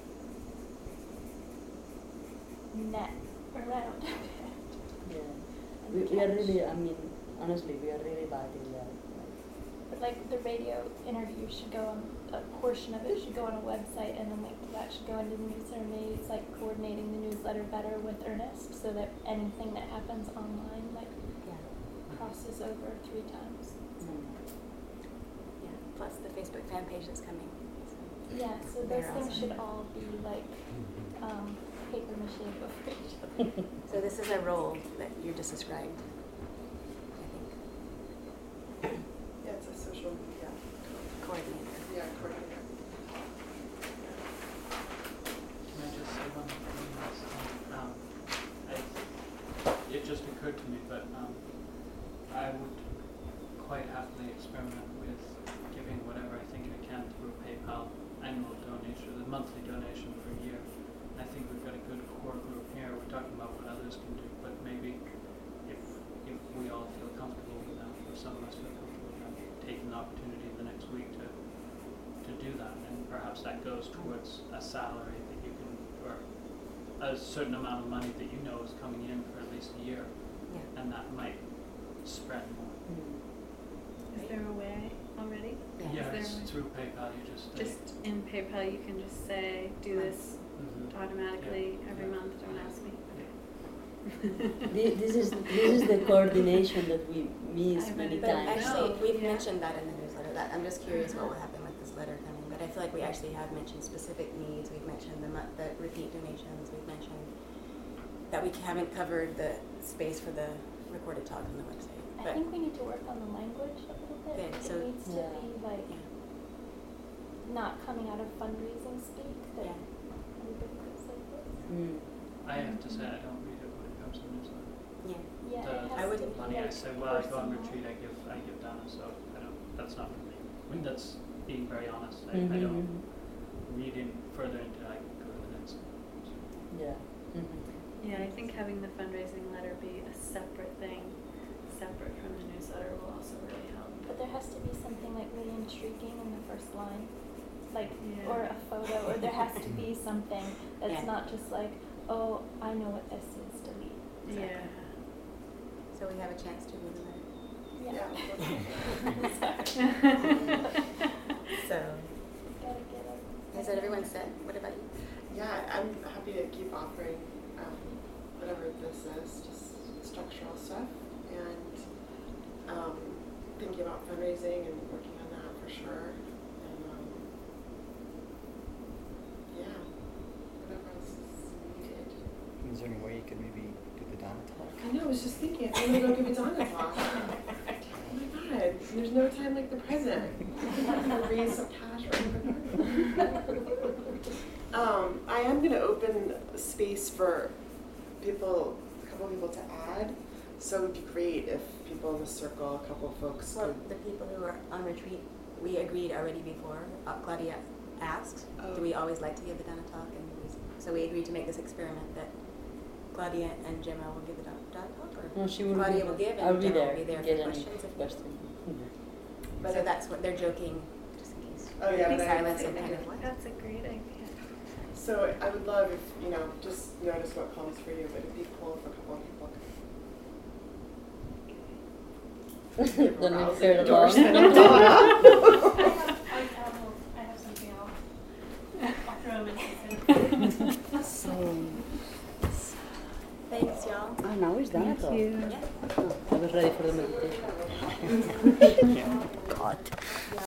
C: net around a bit.
F: Yeah. We are really, I mean, honestly, we are really bad in that.
C: But like the radio interview should go on, a portion of it should go on a website, and then link to that should go into the newsletter. Maybe it's like coordinating the newsletter better with Ernest, so that anything that happens online like crosses over 3 times.
D: Yeah, plus the Facebook fan page that's coming. So
C: Yeah, so those things should all be like paper mache over each other.
D: So this is a role that you just described, I think.
A: Yeah, it's a social media.
H: perhaps that goes towards a salary that you can, or a certain amount of money that you know is coming in for at least a year,
D: Yeah.
H: and that might spread more.
G: Is there a way already?
D: Yeah.
G: Is there
H: it's
G: a way?
H: through PayPal. You just
G: In PayPal, you can just say, do this
H: Mhm.
G: automatically every
H: Yeah.
G: month, don't ask me.
F: This is the coordination that we miss
G: I
F: many
G: bet.
D: But
F: times.
D: actually,
G: No,
D: we've
G: yeah.
D: mentioned that in the newsletter. That I'm just curious what will happen with this letter coming. But I feel like we actually have mentioned specific needs. We've mentioned the repeat donations. We've mentioned that we haven't covered the space for the recorded talk on the website.
C: I
D: But
C: think we need to work on the language a little bit.
D: Good, so-
C: It needs to
F: Yeah.
C: be like
D: yeah,
C: not coming out of fundraising speak that
D: yeah.
C: everybody looks like this.
H: I have to say I don't read it when it comes to newsletter.
D: Yeah.
C: Yeah,
H: The
C: it has
D: I
C: to
D: wouldn't-
C: be
H: money
C: like
H: I say, well, I go on
C: personal.
H: retreat, I give Donna, so I don't. That's not for me. I mean, that's being very honest. I
F: Mhm,
H: don't
F: mhm.
H: read in further into. I go to the next one. So.
F: Yeah.
G: Yeah, I think having the fundraising letter be a separate thing, separate from the newsletter, will also really help.
C: But there has to be something like really intriguing in the first line, like
G: Yeah.
C: or a photo, or there has to be something that's
D: Yeah.
C: not just like, oh, I know what this is. Delete.
G: Yeah.
D: So we have a chance to read the letter.
C: Yeah.
D: So,
C: Gotta get it.
D: is that everyone said? What about you?
A: Yeah, I'm happy to keep offering whatever this is, just structural stuff, and thinking about fundraising and working on that for sure. And yeah, whatever else is needed.
E: Is there any way you could maybe do the Donna talk?
A: I know, I was just thinking, I'm gonna go give a Donna talk. Oh my god, there's no time like the present. I'm gonna raise some cash right. I am gonna open space for a couple people to add. So it would be great if people in the circle, a couple of folks
D: Well,
A: could.
D: the people who are on retreat, we agreed already before. Claudia asked,
A: Oh.
D: do we always like to give the Donna talk? And so we agreed to make this experiment that Claudia and Gemma will give the Donna talk, or
F: No, she will
D: Claudia
F: be
D: will
F: there.
D: give, and
F: I'll be
D: Gemma
F: there.
D: will be there
F: Get
D: for
F: any
D: questions. If
F: question.
A: But
D: so that's what they're joking, just in case.
A: Oh, yeah, but I-
D: Silence and kind of what?
G: That's a great idea.
A: So I would love if, just notice what comes for you, but it'd be cool if a couple of people could.
F: Then we'll
A: Rouse
F: clear
A: the
F: the
A: doors
F: lawn.
A: and Donna.
C: I have something I'll throw them in.
F: So,
D: Thanks, y'all.
F: now it's done.
G: Thank you.
D: Yeah.
F: I was ready for the meditation. God.